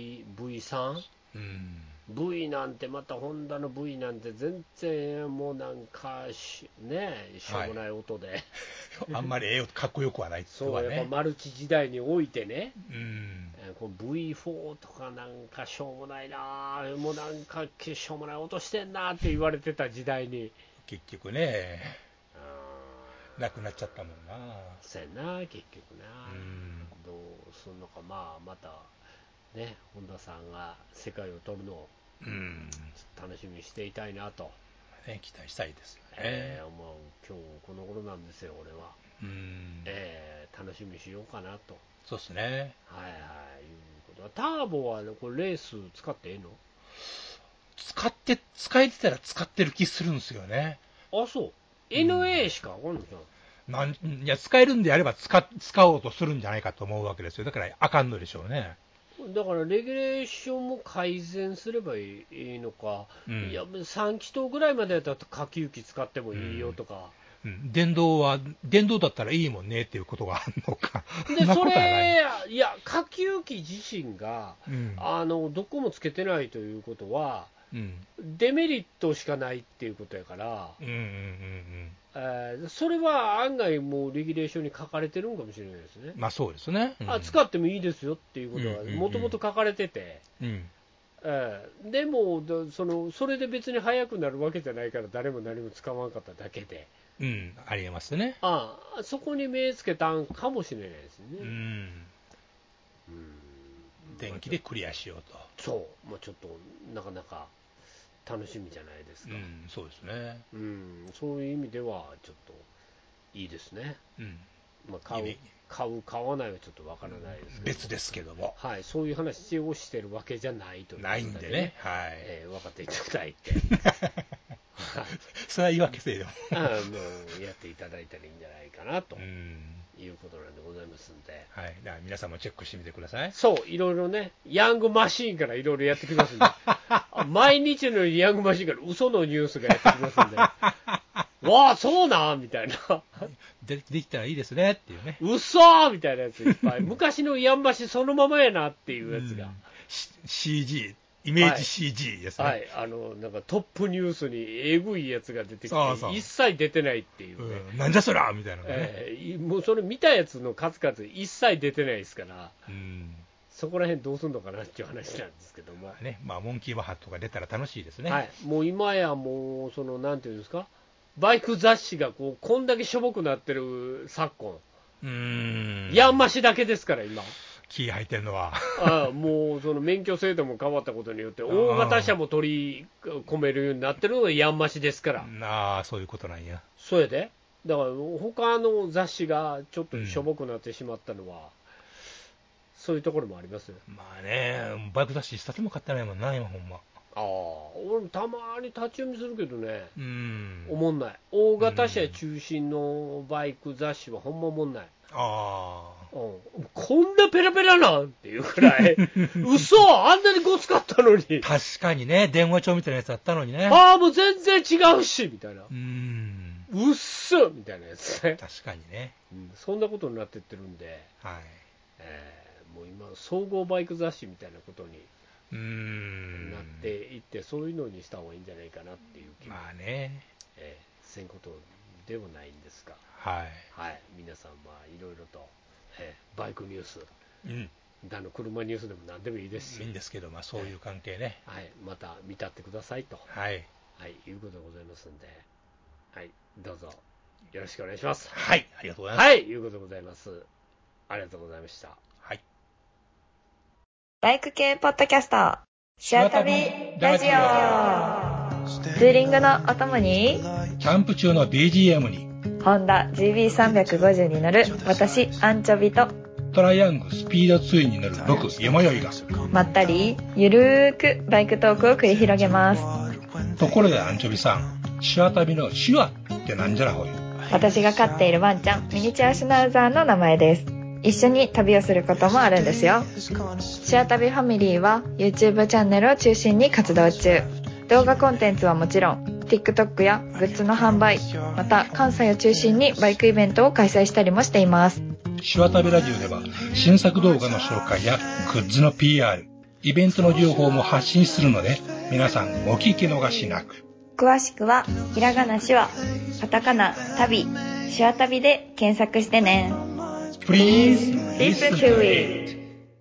V3、V なんてまたホンダの V なんて全然もうなんかねしょうもない音で、 あんまりかっこよくはないっていうかね。そうやっぱマルチ時代においてね、この V4 とかなんかしょうもないな、もうなんかしょうもない音してんなって言われてた時代に結局ねなくなっちゃったもんな。 そうやな結局な。どうすんのか。またね本田さんが世界を取るのを楽しみにしていたいなと、 期待したいですよね。 もう今日この頃なんですよ俺は。楽しみにしようかなと。 そうですね。 いうことは。ターボはこれレース使ってええの？ 使えてたら使ってる気するんですよね。 あ、そう。NA しかわかんないじゃん。いや使えるんであれば使おうとするんじゃないかと思うわけですよ。だからあかんのでしょうね。 だからレギュレーションも改善すればいいのか、いや3気筒ぐらいまでだったら下級機使ってもいいよとか、 電動だったらいいもんねっていうことがあるのか。 でそれいや下級機自身が、どこもつけてないということは、デメリットしかないっていうことやから、それは案外もうレギュレーションに書かれてるんかもしれないですね。 まあそうですね。 使ってもいいですよっていうことはもともと書かれてて、 でもそれで別に速くなるわけじゃないから誰も何も使わんかっただけで、 ありえますね。 そこに目つけたんかもしれないですね。 電気でクリアしようと。 そう、ちょっとなかなか楽しみじゃないですか。 そうですね。 そういう意味ではちょっといいですね。買わないはちょっとわからないですけど、 別ですけども、 そういう話をしてるわけじゃないということで、 ないんでね、 分かっていただいてそれは言い訳せよやっていただいたらいいんじゃないかなということなんでございますんで、 だから皆さんもチェックしてみてください。 そう、いろいろね、ヤングマシーンからいろいろやってきますんで毎日のようにヤングマシーンから嘘のニュースがやってきますんでわあ、そうなんみたいなできたらいいですねっていうね、 嘘みたいなやついっぱい昔のヤンマシそのままやなっていうやつが、 CG、イメージ CG ですね。 なんかトップニュースにえぐいやつが出てきて、一切出てないっていうね、 なんじゃそらみたいなね、 もうそれ見たやつの数々一切出てないですから、そこら辺どうすんのかなっていう話なんですけどもね、モンキーバハとか出たら楽しいですね。 もう今やもうなんていうんですか、バイク雑誌がこんだけしょぼくなってる昨今、ヤンマシだけですから今。 気入ってるのはもうその免許制度も変わったことによって大型車も取り込めるようになってるのがヤンマシですから。 そういうことなんや。 そうやで。だから他の雑誌がちょっとしょぼくなってしまったのは、そういうところもありますよ。 バイク雑誌一冊も買ってないもんな今ほんま。 俺たまに立ち読みするけどね、おもんない。大型車中心のバイク雑誌はほんまおもんない。こんなペラペラなんっていうくらい嘘、あんなにごつかったのに。 確かにね、電話帳みたいなやつあったのにね。 もう全然違うしみたいな、うっすみたいなやつね。 確かにね、 そんなことになってってるんで、もう今総合バイク雑誌みたいなことになっていって、そういうのにした方がいいんじゃないかなっていう気もせんことではないんですが、皆さんいろいろと、バイクニュース、車ニュースでも何でもいいですし、 いいんですけど、そういう関係ね、 また見たってくださいと、いうことでございますんで、どうぞよろしくお願いします。 ありがとうございます。 いうことでございます。ありがとうございました。 バイク系ポッドキャスト、シアタビラジオ。ツーリングのお供に、 キャンプ中の BGM に、 ホンダ GB350 に乗る私アンチョビと、 トライアングスピード2に乗る僕山よいが、 まったりゆるーくバイクトークを繰り広げます。 ところでアンチョビさん、シアタビのシュアってなんじゃらほい。 私が飼っているワンちゃん、ミニチュアシュナウザーの名前です。一緒に旅をすることもあるんですよ。シアタビファミリーは YouTube チャンネルを中心に活動中。動画コンテンツはもちろん TikTok やグッズの販売、また関西を中心にバイクイベントを開催したりもしています。 シュアタビラジオでは新作動画の紹介やグッズの PR、イベントの情報も発信するので、皆さんお聞き逃しなく。 詳しくはひらがなシュア、カタカナタビ、シュアタビで検索してね。Please listen to it.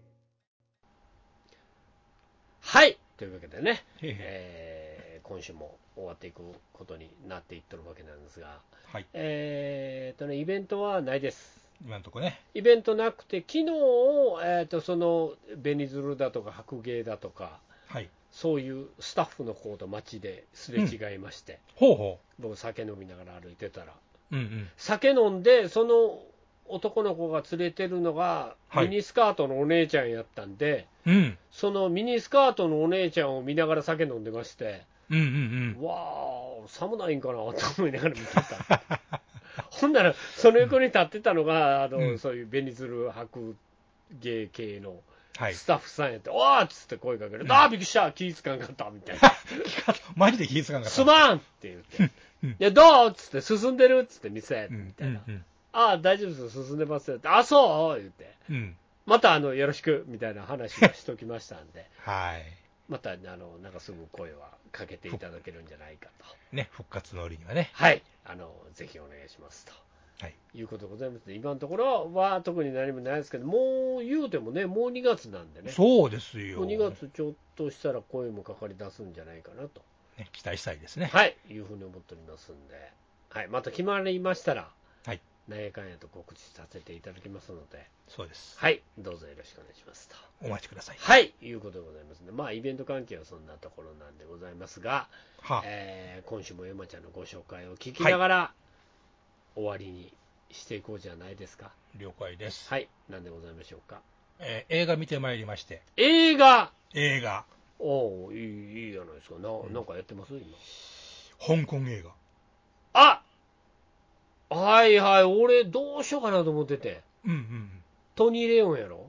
というわけでね、今週も終わっていくことになっていってるわけなんですが、イベントはないです。 今のとこね。 イベントなくて、昨日、そのベニズルだとか白芸だとか、そういうスタッフの子と街ですれ違いまして、僕酒飲みながら歩いてたら、酒飲んでその男の子が連れてるのがミニスカートのお姉ちゃんやったんで、そのミニスカートのお姉ちゃんを見ながら酒飲んでまして、わあ寒ないんかなと思いながら見てたほんならその横に立ってたのがそういうベニズル白芸系のスタッフさんやって、おーっつって声かける、びっくりした、気ぃつかんかったみたいなマジで気ぃつかんかった、 すまんって言ってでどうっつって、進んでるっつって店みたいな、大丈夫ですよ、進んでますよって、そう言って、またよろしくみたいな話をしときましたんで、またなんかすぐ声はかけていただけるんじゃないかとね、復活の折にはね、 ぜひお願いしますということでございますね。今のところは特に何もないですけど、もう言うてもね、もう2月なんでね。 そうですよ。 もう2月ちょっとしたら声もかかり出すんじゃないかなと。 ね、期待したいですね。 はい、いうふうに思っておりますんで、はい、また決まりましたら、 はい、 なんやかんやと告知させていただきますので、 そうです。 はい、どうぞよろしくお願いしますと。 お待ちください。 はい、いうことでございますね。まあ、イベント関係はそんなところなんでございますが、今週も山ちゃんのご紹介を聞きながら、終わりにしていこうじゃないですか。 了解です。 はい、何でございましょうか。 映画見てまいりまして。 映画。 おお、いいじゃないですか。なんかやってます今。 香港映画。 あ、はいはい、俺どうしようかなと思ってて。トニー・レオンやろ。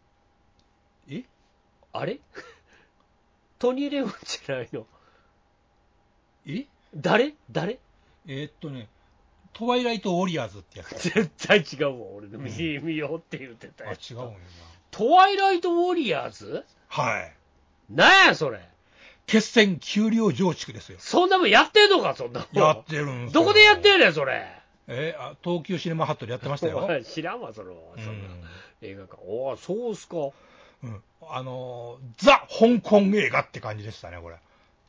あれトニー・レオンじゃないの。誰トワイライト・ウォリアーズってやつ。 絶対違うわ。俺でも見ようって言ってたやつ。 違うんよな。 トワイライト・ウォリアーズ。 はい。 なんやそれ。 決戦丘陵増築ですよ。 そんなもんやってんのか、そんなもん。 やってるんですよ。 どこでやってんねん、それ。 東急シネマハットでやってましたよ。 知らんわ、そんな映画か。おお、そうっすか。 ザ・香港映画って感じでしたね、これ。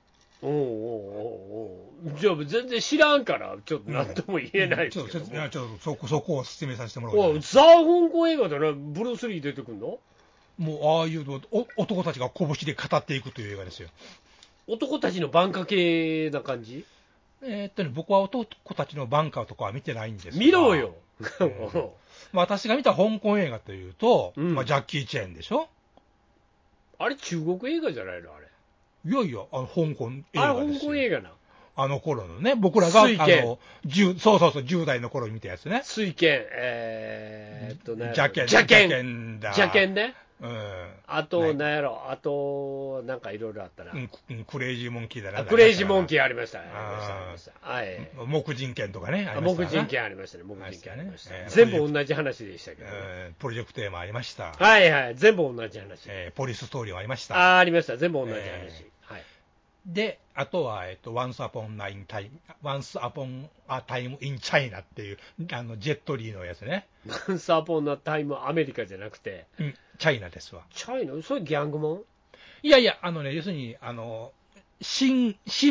じゃあ全然知らんから、ちょっと何とも言えないですけども。 ちょっとそこを説明させてもらおう。 ザ・香港映画だな、ブルース・リー出てくるの？ もうああいう男たちが拳で語っていくという映画ですよ。 男たちのバンカ系な感じ？ 僕は男たちのバンカーとかは見てないんですが。 見ろよ。 私が見た香港映画というと、ジャッキー・チェーンでしょ。 あれ中国映画じゃないのあれ。 いやいや、香港映画ですよ。 香港映画な。 あの頃のね、僕らが10代の頃に見たやつね。 水拳、 邪剣だ。 邪剣ね。あと、なんやろ、あと、なんかいろいろあったな。 クレイジーモンキーだな。 クレイジーモンキーありました。 はい。木人剣とかね。 木人剣ありましたね。木人剣ありました。全部同じ話でしたけど。 プロジェクト A もありました。 はいはい。全部同じ話。 ポリスストーリーもありました。 ありました。全部同じ話。はい。 で、あとは、Once Upon a Time in China っていう、ジェットリーのやつね。 Once Upon a Time アメリカじゃなくて。 チャイナですわ。 チャイナ？それギャングモン？ いやいや、要するに、清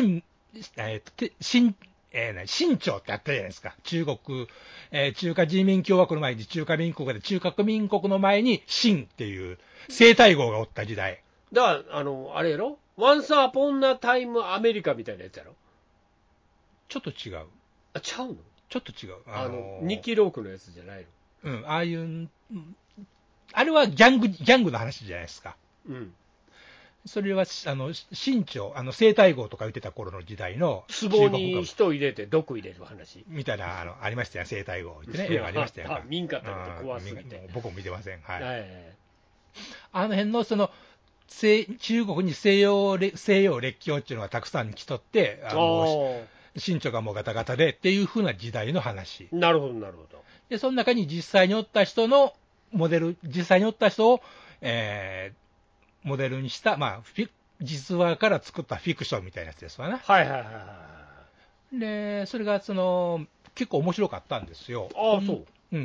朝ってあったじゃないですか。中華人民共和国の前に中華民国で、中華民国の前に清っていう生体号がおった時代。 だから、あれやろ？Once Upon a Time アメリカみたいなやつやろ？ ちょっと違う。 あ、ちゃうの？ ちょっと違う。 ニッキー・ロークのやつじゃないの？ ああいう、あれはギャングの話じゃないですか。それは、清朝、生体号とか言ってた頃の時代の。 壺に人入れて毒入れる話。 みたいな、ありましたよ、生体号ってね、映画ありましたよ。 民家って怖すぎて。 僕も見てません。はい。 あの辺の、中国に西洋列強っていうのがたくさん来とって、清朝がもうガタガタでっていう風な時代の話。 なるほど、なるほど。 で、その中に実際におった人を、モデルにした、実話から作ったフィクションみたいなやつですわね。 はいはいはい。 で、それが結構面白かったんですよ。 ああ、そう。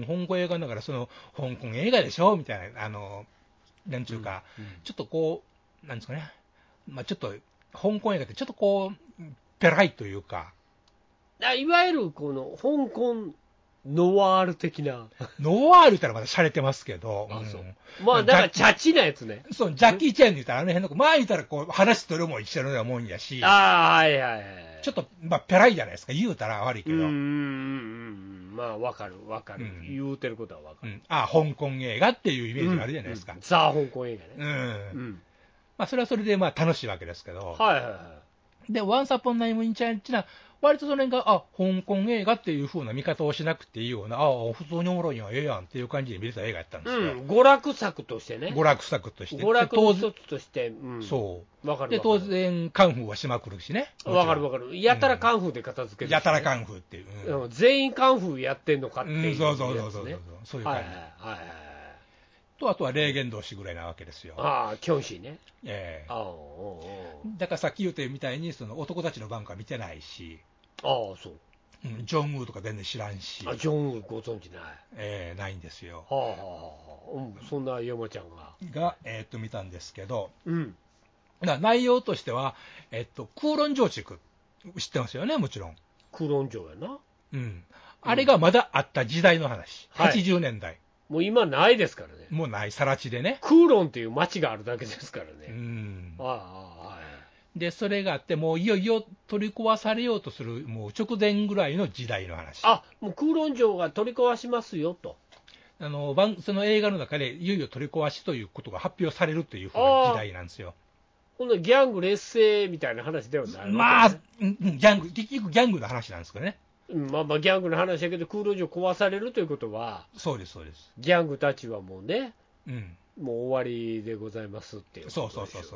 香港映画だから、香港映画でしょみたいな、なんちゅうか、ちょっとこう、なんですかね。ちょっと、香港映画ってちょっとペライというか。 いわゆる、この、香港、ノワール的な。 ノワール言ったらまだ洒落てますけど。 そう。だからチャチなやつね。 そう、ジャッキー・チェーンで言ったら辺の、言ったら話とるも一緒のようなもんやし。 はいはいはい。 ちょっと、ペライじゃないですか。言うたら悪いけど。 わかる。言うてることはわかる。 香港映画っていうイメージがあるじゃないですか。 ザ・香港映画ね。 それはそれで楽しいわけですけど。 はいはいはい。 で、Once Upon a Time in Chinaっていうのは、割とそれが、香港映画っていう風な見方をしなくていいような、普通におもろいやん、ええやんっていう感じで見れた映画やったんですよ。 娯楽作としてね。 娯楽作として。 娯楽の一つとして。 そう。 わかる。 で、当然、カンフーはしまくるしね。 わかる。やたらカンフーで片付ける。 やたらカンフーっていう。 全員カンフーやってんのかっていう。 そう。そういう感じ。と、あとは霊言同士ぐらいなわけですよ。 キョンシーね。 だからさっき言ったみたいに、男たちのバンクは見てないし。 そう。 ジョンウーとか全然知らんし。 ジョンウーご存知ない。 ないんですよ。 そんな山ちゃんが、見たんですけど、 内容としては、空論城築、知ってますよね、もちろん。 空論城やな。 あれがまだあった時代の話、80年代。 もう今ないですからね。 もうない、更地でね。 空論っていう町があるだけですからね。 で、それがあって、もういよいよ取り壊されようとする、もう直前ぐらいの時代の話。 もう空論城が取り壊しますよと。 その映画の中で、いよいよ取り壊しということが発表されるという時代なんですよ。 ほんでギャング劣勢みたいな話ではないわけね。 まあ、結局ギャングの話なんですかね。 ギャングの話だけど、空論城壊されるということは、 そうです、そうです。 ギャングたちはもうね、もう終わりでございますっていう。 そう。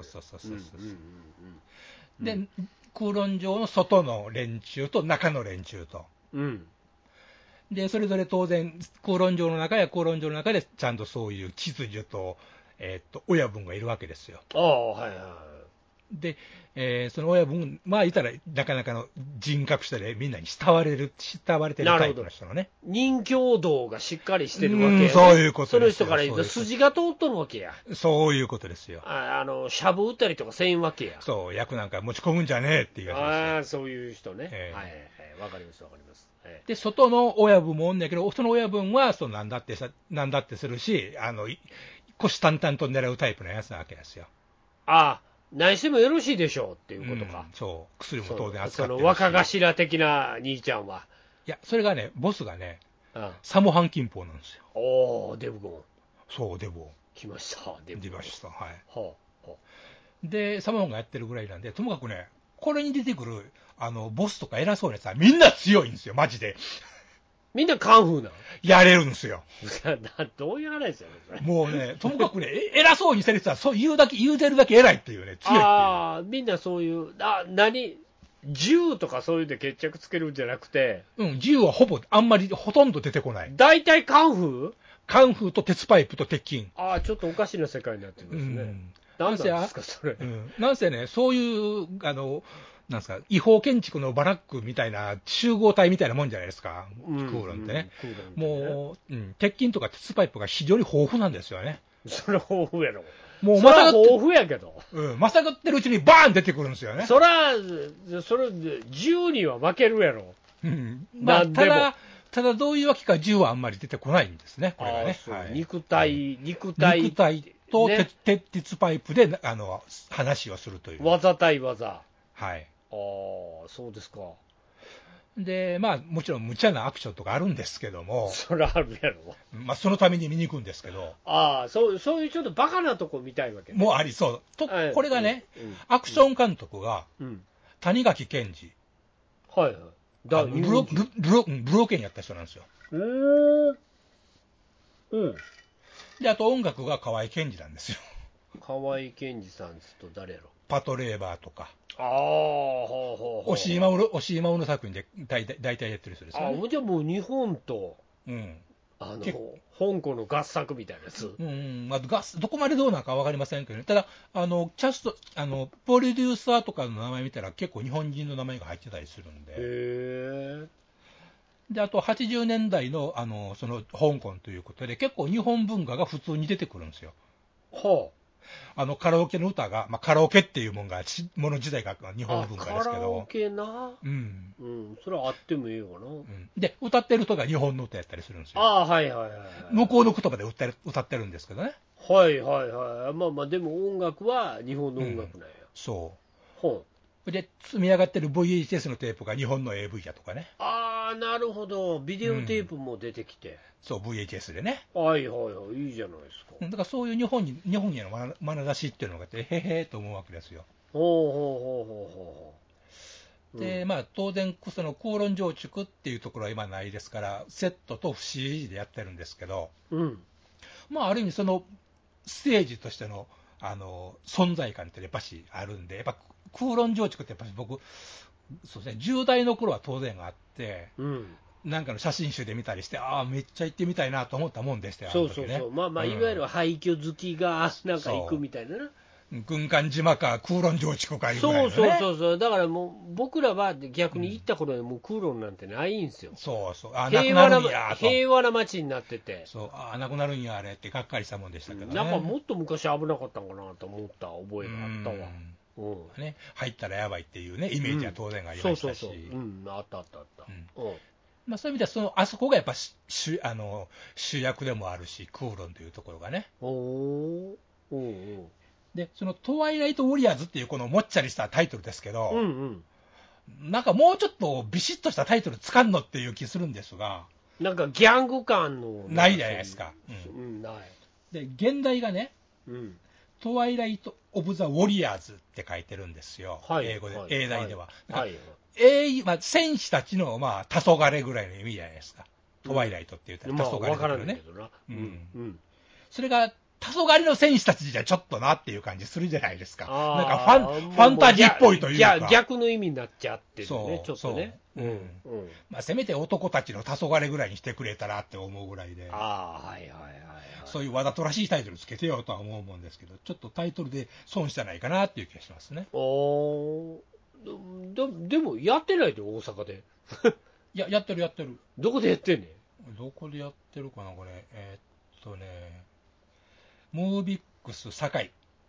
で、空論城の外の連中と中の連中と。で、それぞれ当然、空論城の中で、ちゃんとそういう秩序と、親分がいるわけですよ。で、その親分、言ったら、なかなかの人格者でみんなに慕われてるタイプの人のね。 人形道がしっかりしてるわけや、 そういうことですよ。その人から言うと筋が通っとるわけや。 そういうことですよ。 しゃぶ打ったりとかせんわけや。 そう、役なんか持ち込むんじゃねえっていうやつですよ。 そういう人ね。わかります。 で、外の親分もおんねんけど、その親分は、なんだってするし、虎視眈々と狙うタイプのやつなわけですよ。 何してもよろしいでしょうっていうことか。 そう、薬も当然扱ってるし。 その若頭的な兄ちゃんは。 いや、それがね、ボスがね、サモハン金峰なんですよ。デブゴン。 そう、デブゴン。 来ました、デブゴン。 出ました、で、サモハンがやってるぐらいなんで、ともかくね、これに出てくる、ボスとか偉そうなやつはみんな強いんですよ、マジで。 みんなカンフーなのやれるんですよ。 どういう話やねん、 もうね、ともかくね、偉そうにしてる人は、そう言うてるだけ偉いっていうね、強いっていう。 みんなそういう、銃とかそういうで決着つけるんじゃなくて。 銃はほとんど出てこない。 大体カンフーと鉄パイプと鉄筋。 ちょっとおかしな世界になってるんですね。なんですか、それ。 なんせね、そういう、なんですか、違法建築のバラックみたいな、集合体みたいなもんじゃないですか、空論ってね。もう、鉄筋とか鉄パイプが非常に豊富なんですよね。 それ豊富やろ。 もうまた豊富やけど。 まさがってるうちにバーン出てくるんですよね。 それ、銃には負けるやろ。 ただどういうわけか銃はあんまり出てこないんですね、これがね。 肉体と鉄パイプで、話をするという。 技対技。そうですか。 で、もちろん無茶なアクションとかあるんですけども。 それあるやろ。 そのために見に行くんですけど。 そういうちょっとバカなとこ見たいわけね。 もうありそう。これがね、アクション監督が、谷垣健二。ブロケンやった人なんですよ。で、あと音楽が河合健二なんですよ。 河合健二さんですと誰やろ。 パトレーバーとか。押井守の作品で大体やってる人ですよね。 じゃあもう日本と、香港の合作みたいなやつ。 どこまでどうなのか分かりませんけどね。ただ、キャスト、プロデューサーとかの名前見たら結構日本人の名前が入ってたりするんで。で、あと80年代の、その香港ということで、結構日本文化が普通に出てくるんですよ。カラオケの歌が、カラオケっていうもの自体が日本文化ですけど。カラオケな。それはあってもいいよな。 で、歌ってる人が日本の歌やったりするんですよ。向こうの言葉で歌ってるんですけどね。 でも音楽は日本の音楽なんや。 そう。で、積み上がってる VHS のテープが日本の AV やとかね。 なるほど。ビデオテープも出てきて。 そう、VHS でね。 いいじゃないですか。 だからそういう日本への眼差しっていうのがあって、へへーと思うわけですよ。で、当然、その空論城築っていうところは今ないですから、セットとCGでやってるんですけど、ある意味そのステージとしての、存在感ってやっぱしあるんで、やっぱ空論城築ってやっぱり僕、そうですね、10代の頃は当然あって、なんかの写真集で見たりして、めっちゃ行ってみたいなと思ったもんでしたよ。 いわゆる廃墟好きがなんか行くみたいなな。 軍艦島か空論上地区かいうぐらいのね。 そう。だからもう、僕らは逆に行った頃にもう空論なんてないんですよ。 そう。 平和な街になってて。 そう、なくなるんや、あれってがっかりしたもんでしたけどね。 なんかもっと昔危なかったんかなと思った覚えがあったわ。 ね、入ったらやばいっていうね、イメージは当然ありましたし。 そう。あった。 まあ、そういう意味ではあそこがやっぱ主役でもあるし、空論というところがね。で、そのトワイライトウォリアーズっていうこのもっちゃりしたタイトルですけど、なんかもうちょっとビシッとしたタイトルつかんのっていう気するんですが、 なんかギャング感のないじゃないですか。 ない。 で、現代がね、トワイライト・オブ・ザ・ウォリアーズって書いてるんですよ、英語で、英大では。戦士たちの、黄昏ぐらいの意味じゃないですか。トワイライトって言ったら黄昏だけどね。それが、黄昏の戦士たちじゃちょっとなっていう感じするじゃないですか。なんかファンタジーっぽいというか。 逆の意味になっちゃってるね、ちょっとね。 せめて男たちの黄昏ぐらいにしてくれたらって思うぐらいで。そういうわざとらしいタイトルつけてよとは思うんですけど、ちょっとタイトルで損してないかなっていう気がしますね。 でもやってないで大阪で。 いや、やってる。 どこでやってんねん。 どこでやってるかな、これ。ムービックス堺。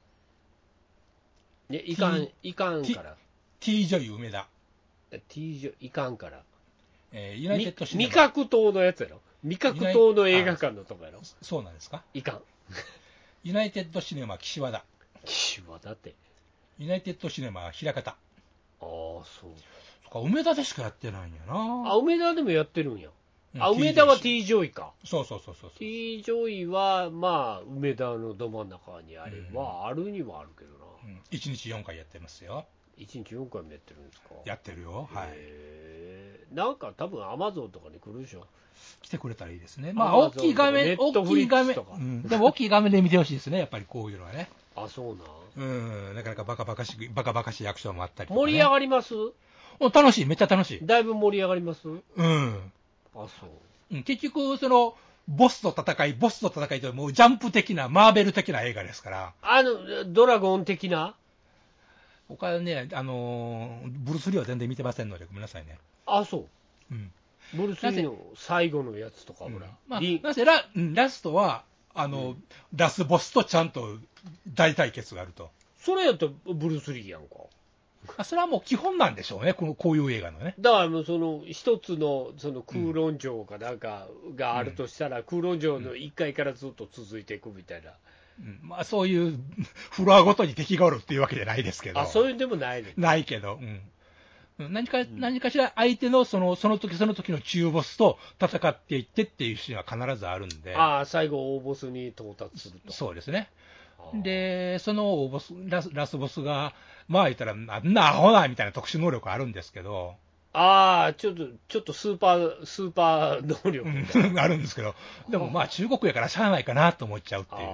いかんから。 T 女優梅田。 T 女いかんから。 ユナイテッドシネマ。 味覚島のやつやろ。味覚島の映画館のとこやろ。 そうなんですか。 いかん。 ユナイテッドシネマ岸和田。 岸和田って。 ユナイテッドシネマ枚方。 そうか、梅田でしかやってないんやな。 梅田でもやってるんや。梅田は T ジョイか。 そう。 T ジョイは、梅田のど真ん中にあれば、あるにはあるけどな。 1日4回やってますよ。 1日4回もやってるんですか。 やってるよ。はい。 なんか多分アマゾンとかに来るでしょ。 来てくれたらいいですね。大きい画面、でも大きい画面で見てほしいですね、やっぱりこういうのはね。 そうな。 なかなかバカバカしいアクションもあったりとか、 盛り上がります？ 楽しい、めっちゃ楽しい。 だいぶ盛り上がります？そう。 結局、ボスと戦いともうジャンプ的な、マーベル的な映画ですから。 ドラゴン的な？ 他はね、ブルース・リーは全然見てませんので、ごめんなさいね。 そう。ブルース・リーの最後のやつとか、ほら。 なぜラストは、ラスボスとちゃんと大対決があると。 それやったらブルース・リーやんか。 それはもう基本なんでしょうね、こういう映画のね。 だからもう一つの空論城かなんかがあるとしたら、空論城の1階からずっと続いていくみたいな。 そういうフロアごとに敵がおるっていうわけじゃないですけど。 そういうんでもないね。 ないけど、何かしら相手のその時の中ボスと戦っていってっていうシーンは必ずあるんで。 最後大ボスに到達すると。 そうですね。で、その大ボス、ラスボスが、言ったら、あんなアホなみたいな特殊能力あるんですけど。 ちょっとスーパー能力みたいな。 あるんですけど、でも中国やからしゃあないかなと思っちゃうっていう。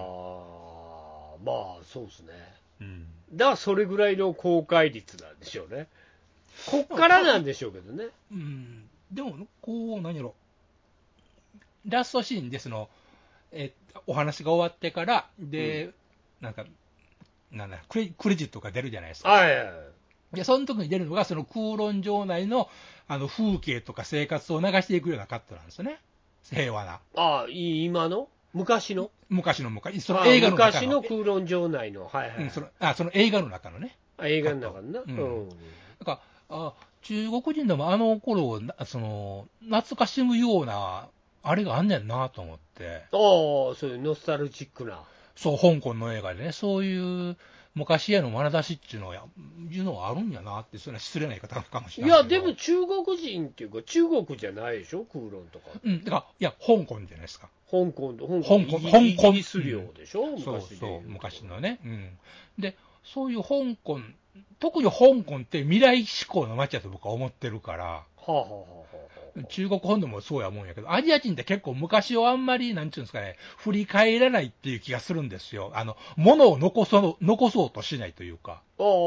そうですね。だからそれぐらいの公開率なんでしょうね。こっからなんでしょうけどね。 でも、何やろ。ラストシーンでお話が終わってから、で、クレジットが出るじゃないですか。で、その時に出るのが、その空論城内の、風景とか生活を流していくようなカットなんですよね。平和な。 今の昔のその映画の中の。 昔の空論城内の。 その映画の中のね。 映画の中のな。 中国人でもあの頃を懐かしむようなあれがあんねんなと思って。 そういうノスタルジックな。 そう、香港の映画でね、そういう昔への眼差しっていうのはあるんやなって、それは失礼な言い方かもしれない。 でも中国人っていうか、中国じゃないでしょ、空論とか。 だから、香港じゃないですか。 香港イギリス領でしょ、 昔のね。で、そういう香港、特に香港って未来志向の街だと僕は思ってるから、中国本土もそうや思うんやけど、アジア人って結構昔をあんまり、なんていうんですかね、振り返らないっていう気がするんですよ。物を残そうとしないというか。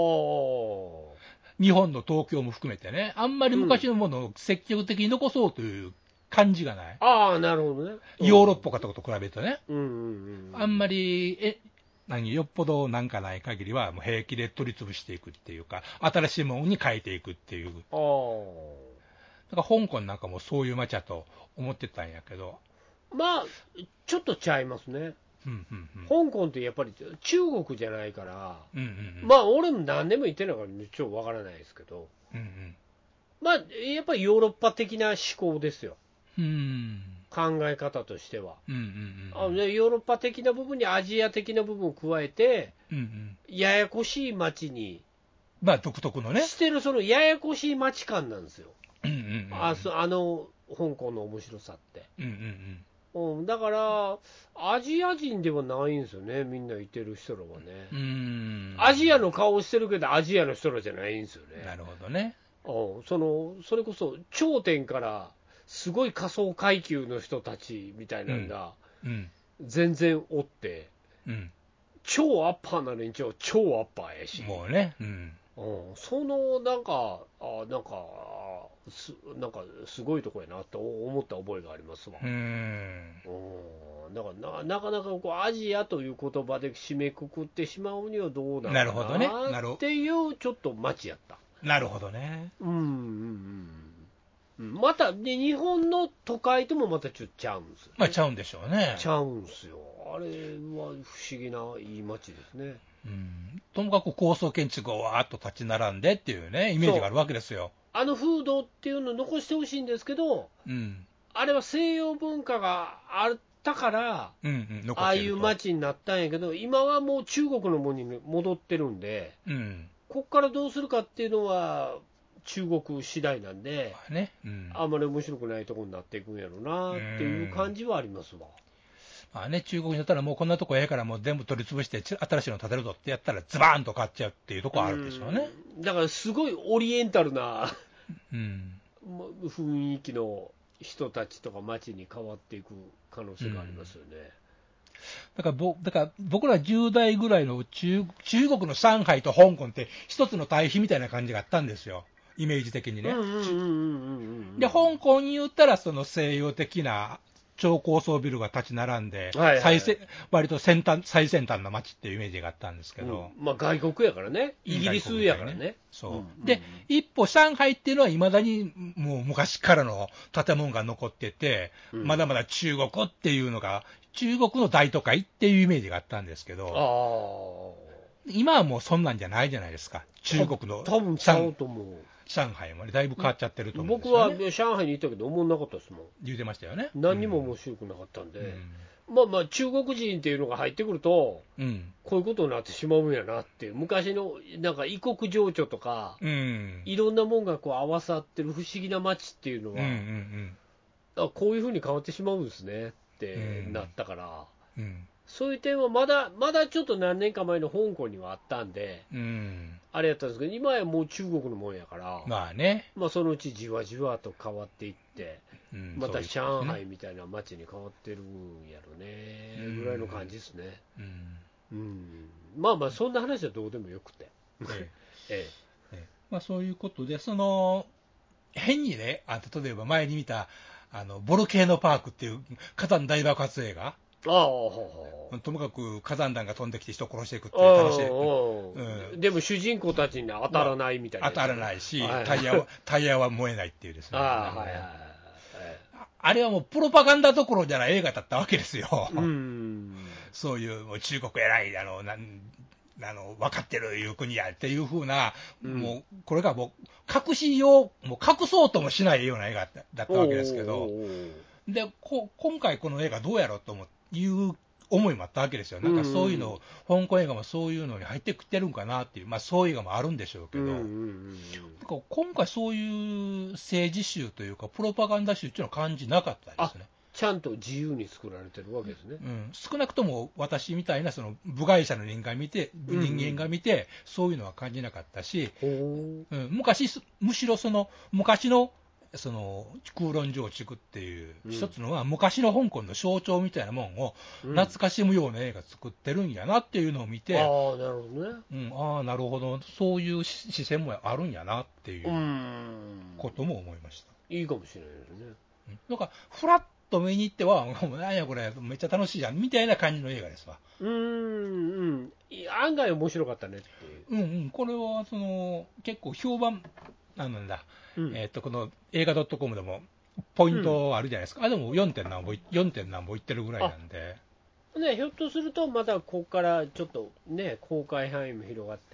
日本の東京も含めてね、あんまり昔のものを積極的に残そうという感じがない。 なるほどね。 ヨーロッパとかと比べるとね。あんまり、 よっぽどなんかない限りは、もう平気で取り潰していくっていうか、新しいものに変えていくっていう。だから香港なんかもそういう街だと思ってたんやけど。 まあ、ちょっとちゃいますね。香港ってやっぱり中国じゃないから、まあ俺も何年も言ってないからちょっとわからないですけど、まあやっぱりヨーロッパ的な思考ですよ、考え方としては。ヨーロッパ的な部分にアジア的な部分を加えて、ややこしい街に、 まあ独特のね。 してるそのややこしい街感なんですよ。あの香港の面白さって。だからアジア人ではないんですよね、みんないてる人らはね。アジアの顔してるけどアジアの人らじゃないんですよね。 なるほどね。 それこそ頂点からすごい仮想階級の人たちみたいなのが全然おって、超アッパーな連中は超アッパーやし、 もうね、 そのなんかすごいとこやなと思った覚えがありますわ。だからなかなかこうアジアという言葉で締めくくってしまうにはどうなのかなっていうちょっと街やった。 なるほどね。 またで日本の都会ともまたちょっとちゃうんですよ、ね。 まあちゃうんでしょうね。 ちゃうんすよ。あれは不思議ないい街ですね。 ともかく高層建築がわーっと立ち並んでっていうねイメージがあるわけですよ。 あの風土っていうのを残してほしいんですけど、あれは西洋文化があったから、ああいう街になったんやけど、今はもう中国のものに戻ってるんで、こっからどうするかっていうのは中国次第なんで、あんまり面白くないところになっていくんやろうなっていう感じはありますわ。 まあね、中国にだったらもうこんなとこええからもう全部取り潰して新しいの建てるぞってやったらズバーンと買っちゃうっていうところあるでしょうね。 だからすごいオリエンタルな雰囲気の人たちとか街に変わっていく可能性がありますよね。 だから僕ら10代ぐらいの中国の上海と香港って一つの対比みたいな感じがあったんですよ、イメージ的にね。で香港に言ったらその西洋的な超高層ビルが立ち並んで、割と最先端の街っていうイメージがあったんですけど、 まあ外国やからね、イギリスやからね。 で一方上海っていうのはいまだにもう昔からの建物が残ってて、まだまだ中国っていうのが中国の大都会っていうイメージがあったんですけど、今はもうそんなんじゃないじゃないですか。中国の多分ちゃうと思う。 上海もだいぶ変わっちゃってると思うんですよね。 僕は上海に行ったけど思んなかったですもん。 言うてましたよね。 何にも面白くなかったんで、まあ中国人っていうのが入ってくると、こういうことになってしまうんやなっていう、昔のなんか異国情緒とか、いろんなもんがこう合わさってる不思議な街っていうのは、こういうふうに変わってしまうんですねってなったから、そういう点はまだちょっと何年か前の香港にはあったんで、あれやったんですけど、今はもう中国のもんやから、 まあね、 そのうちじわじわと変わっていって、また上海みたいな街に変わってるんやろね、ぐらいの感じですね。まあそんな話はどうでもよくて。 そういうことで、変にね、例えば前に見たボルケーノパークっていう火山大爆発映画、ともかく火山弾が飛んできて人殺していくっていう楽しい、 でも主人公たちに当たらないみたいな、 当たらないし、タイヤは燃えないっていうですね、あれはもうプロパガンダどころじゃない映画だったわけですよ。そういうもう中国偉い分かってるいう国やっていう風な、もうこれがもう隠そうともしないような映画だったわけですけど、で今回この映画どうやろうという思いもあったわけですよ。なんかそういうの、香港映画もそういうのに入ってきてるんかなっていう、そういう映画もあるんでしょうけど、今回そういう政治集というかプロパガンダ集っていうのは感じなかったですね。 ちゃんと自由に作られてるわけですね。 少なくとも私みたいなその部外者の人間が見て、そういうのは感じなかったし、むしろその昔の空論城築っていう一つのは昔の香港の象徴みたいなもんを懐かしむような映画作ってるんやなっていうのを見て、 なるほどね。 なるほど、そういう視線もあるんやなっていうことも思いました。 いいかもしれないですね。 だからフラッとと見に行っては、なんやこれ、めっちゃ楽しいじゃんみたいな感じの映画ですわ。 案外面白かったねっていう。 これは結構評判なんだ、この映画 .com でもポイントあるじゃないですか、でも 4. 何本いってるぐらいなんで、 ひょっとすると、またここからちょっとね、公開範囲も広がって、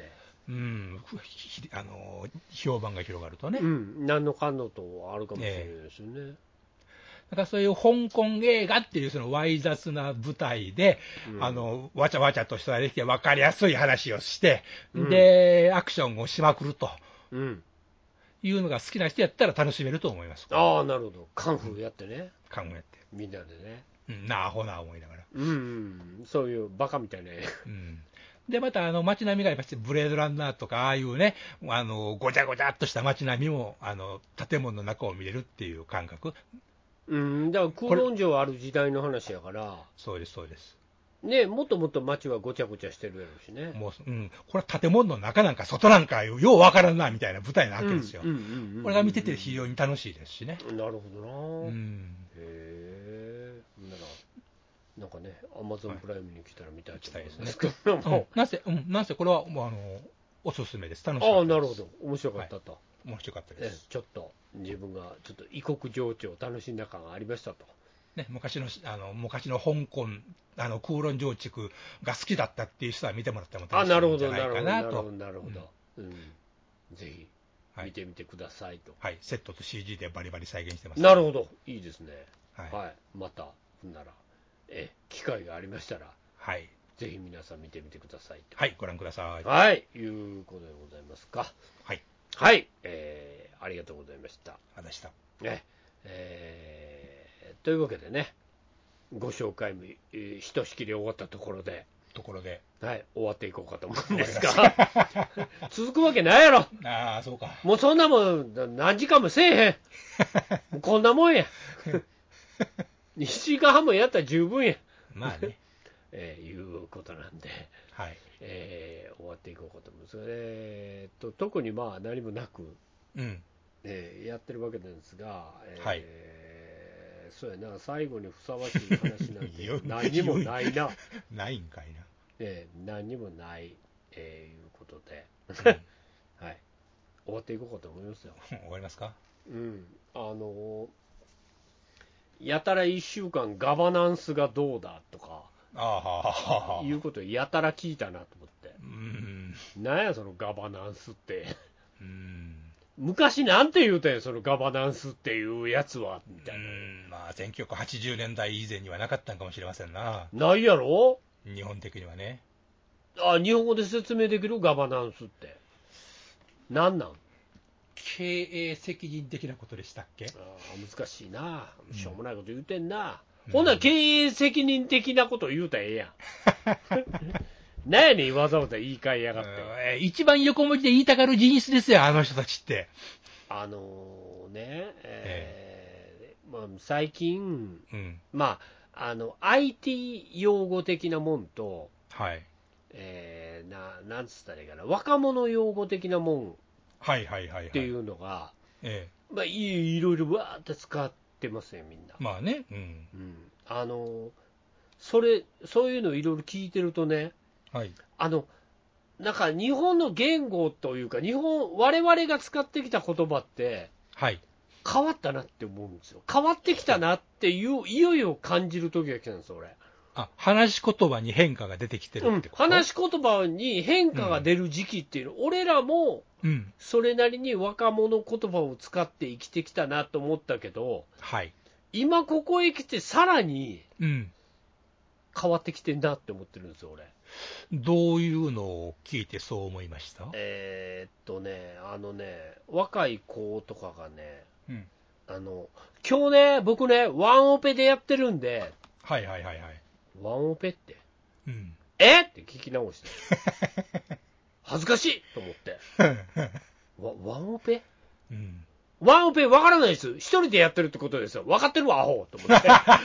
評判が広がるとね、 何のかんのとあるかもしれないですよね。 だからそういう香港映画っていうそのわい雑な舞台で、わちゃわちゃとしたできて分かりやすい話をして、で、アクションをしまくると。いうのが好きな人やったら楽しめると思います。 ああ、なるほど。カンフーやってね。 カンフーやって。 みんなでね。 なあほな思いながら。 そういうバカみたいな。 で、また街並みがやっぱりブレードランナーとか、ああいうね、ごちゃごちゃっとした街並みも、建物の中を見れるっていう感覚。 だから空論城ある時代の話やから。 そうです、そうです。 ね、もっともっと街はごちゃごちゃしてるやろうしね。 もう、これは建物の中なんか外なんかようわからんなみたいな舞台なわけですよ。これが見てて非常に楽しいですしね。 なるほどな。へえ。なんかね、アマゾンプライムに来たら見たいと思いますけども。 なんせこれはおすすめです。楽しかったです。 ああ、なるほど。面白かったと。 面白かったです。 ちょっと自分がちょっと異国情緒を楽しんだ感がありましたと。 ね、昔の香港空論城築が好きだったっていう人は見てもらっても楽しいんじゃないかなと。 なるほど。ぜひ見てみてくださいと。 はい、セットと CG でバリバリ再現してます。 なるほど、いいですね。はい、またなら機会がありましたら、はい、ぜひ皆さん見てみてくださいと。 はい、ご覧ください。 はい、いうことでございますか。はい、はい、ありがとうございました。 でした。 というわけでね、ご紹介もひとしきり終わったところで、はい、終わっていこうかと思うんですが、続くわけないやろ。 ああ、そうか。 もうそんなもん何時間もせえへん。もうこんなもんや。2時間半もやったら十分や。 まあね。 いうことなんで、 はい、 終わっていこうかと思うんですが、特にまあ何もなく、やってるわけなんですが、はい、そうやな、最後にふさわしい話なんて何にもないな。 ないんかいな。 何にもない、いうことで、はい、終わっていこうかと思いますよ。 終わりますか。 やたら1週間ガバナンスがどうだとかいうことをやたら聞いたなと思って、なんやそのガバナンスって。昔なんて言うたんやそのガバナンスっていうやつはみたいな。 まあ1980年代以前にはなかったんかもしれませんな。 ないやろ、 日本的にはね。 日本語で説明できるガバナンスって何なん？ 経営責任的なことでしたっけ？ 難しいな、しょうもないこと言うてんな。ほんなら経営責任的なこと言うたらええやん。なんやねん、わざわざ言い換えやがって。 一番横文字で言いたがる人種ですよ、あの人たちって。 最近、IT 用語的なもんと、はい、なんつったらいいかな、若者用語的なもんっていうのが、いろいろわーって使ってますよ、みんな。 まあね。 そういうのをいろいろ聞いてるとね、はい、なんか日本の言語というか、我々が使ってきた言葉って、はい、変わったなって思うんですよ。変わってきたなっていよいよ感じる時が来たんです、俺。 話し言葉に変化が出てきてるってこと？ 話し言葉に変化が出る時期っていうの、俺らもそれなりに若者言葉を使って生きてきたなと思ったけど、はい、今ここへ来てさらに変わってきてんなって思ってるんですよ、俺。 どういうのを聞いてそう思いました？ 若い子とかがね、今日ね、僕ね、ワンオペでやってるんで、 はいはいはいはい。 ワンオペって、って聞き直して恥ずかしいと思ってワンオペ、ワンオペ分からないです。一人でやってるってことですよ。分かってるわアホと思って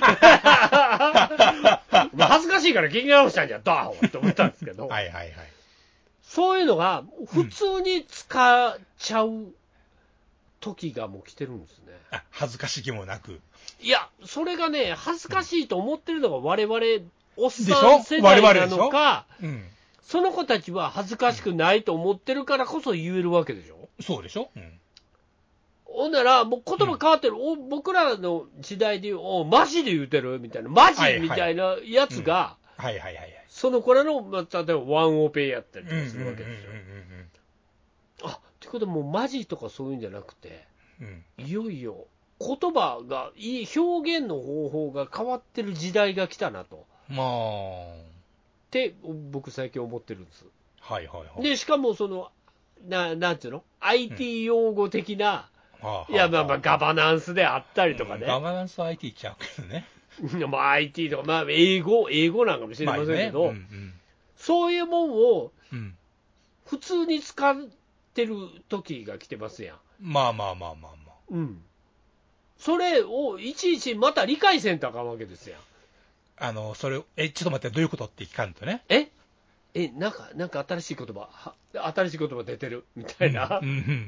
恥ずかしいから聞き直したんじゃんとアホと思ったんですけどはいはいはい、そういうのが普通に使っちゃう時がもう来てるんですね。 恥ずかしげもなく。 いや、それがね、恥ずかしいと思ってるのが我々、おっさん世代なのか、その子たちは恥ずかしくないと思ってるからこそ言えるわけでしょ。 そうでしょ。 ほんなら、もう言葉変わってる、僕らの時代で言う、マジで言うてるみたいな、マジみたいなやつが、その子らの、例えばワンオペやったりとかするわけですよ。ってことはもうマジとかそういうんじゃなくて、いよいよ言葉がいい、表現の方法が変わってる時代が来たなと。って僕最近思ってるんです。で、しかもその、なんていうの ?IT 用語的な、いや、ガバナンスであったりとかね。 ガバナンスは IT ちゃうけどね。 IT とか、英語なんかもしれませんけど、そういうもんを、普通に使ってる時が来てますやん。それをいちいちまた理解せんとあかんわけですやん。 それを、ちょっと待って、どういうことって聞かんとね。 なんか新しい言葉出てるみたいな。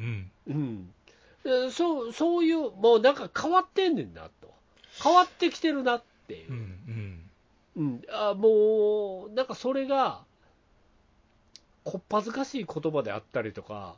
そういう、もうなんか変わってんねんなと。変わってきてるなっていう。もう、なんかそれが、こっぱずかしい言葉であったりとか、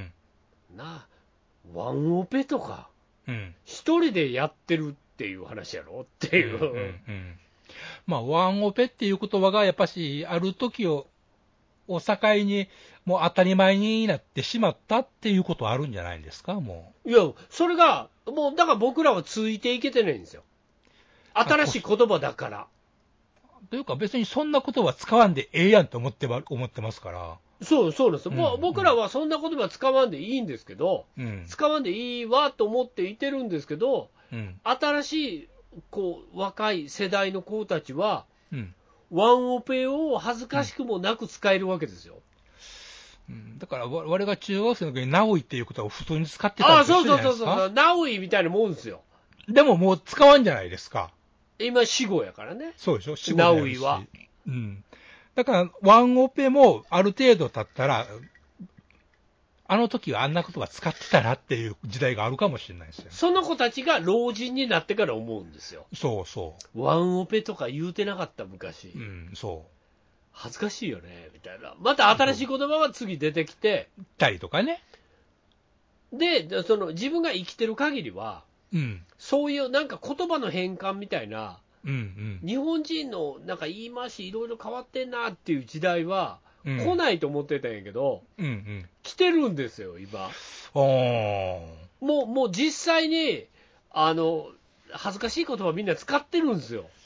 ワンオペとか、一人でやってるっていう話やろっていう。 ワンオペっていう言葉がやっぱし、ある時を境に、もう当たり前になってしまったっていうことはあるんじゃないですか、もう。いや、それが、もう、だから僕らはついていけてないんですよ。新しい言葉だから。 というか、別にそんな言葉使わんでええやんと思ってますから。 そうなんですよ。もう僕らはそんな言葉使わんでいいんですけど、使わんでいいわと思っていてるんですけど、新しい、若い世代の子たちは、ワンオペを恥ずかしくもなく使えるわけですよ。 だから、我々が中学生の時にナウイっていうことを普通に使ってたんですよ。 そう、ナウイみたいなもんですよ。 でももう使わんじゃないですか。 今、死語やからね。 そうでしょ、死語ナウイは。 だから、ワンオペもある程度経ったら、あの時はあんな言葉使ってたなっていう時代があるかもしれないですよ。 その子たちが老人になってから思うんですよ。ワンオペとか言うてなかった、昔。恥ずかしいよね、みたいな。また新しい言葉が次出てきて。 たりとかね。 で、その自分が生きてる限りは、そういうなんか言葉の変換みたいな、日本人のなんか言い回しいろいろ変わってんなっていう時代は、来ないと思ってたんやけど、来てるんですよ、今。もう実際に、恥ずかしい言葉みんな使ってるんですよ。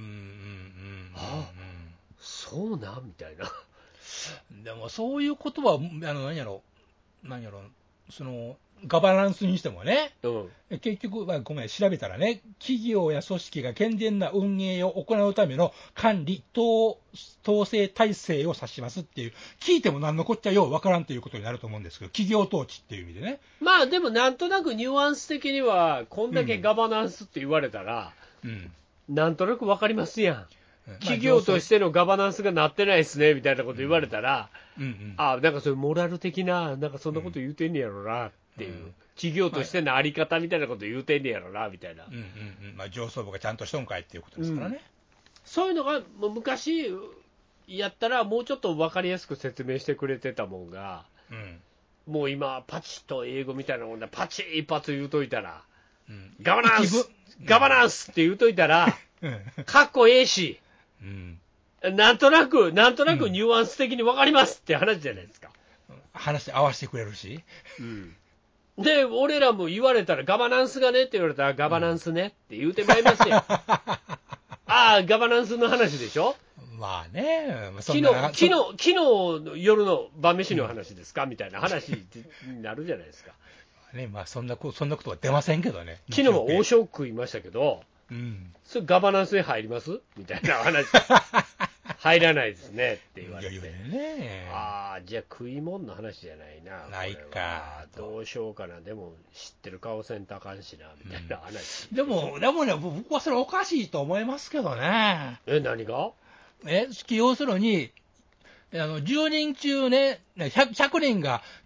そうなみたいな。 でもそういう言葉は、何やろ、その、ガバナンスにしてもね、結局、ごめん、調べたらね、企業や組織が健全な運営を行うための管理、統制体制を指しますっていう、聞いても何のこっちゃようわからんということになると思うんですけど、企業統治っていう意味でね。 でもなんとなくニュアンス的には、こんだけガバナンスって言われたら、なんとなくわかりますやん。企業としてのガバナンスがなってないですねみたいなこと言われたら、なんかそういうモラル的な、なんかそんなこと言うてんねやろなっていう、企業としてのあり方みたいなこと言うてんねやろなみたいな。 上層部がちゃんとしとんかいっていうことですからね。 そういうのが昔やったら、もうちょっと分かりやすく説明してくれてたもんが、もう今、パチッと英語みたいなもんで、パチッ一発言うといたら、ガバナンスって言うといたら、かっこええし、なんとなくニュアンス的に分かりますって話じゃないですか。 話合わせてくれるし。 で、俺らも言われたら、ガバナンスがねって言われたら、ガバナンスねって言うてまいりますよ。ガバナンスの話でしょ。昨日の夜の晩飯の話ですかみたいな話になるじゃないですか。 そんなことは出ませんけどね。 昨日は王将食いましたけど、それガバナンスに入りますみたいな話。入らないですねって言われて。じゃあ食い物の話じゃないな。 ないか。 どうしようかな。でも知ってる顔せんとあかんしな、みたいな話。 でもね、僕はそれおかしいと思いますけどね。 何が？ 要するに、10人中ね、100人が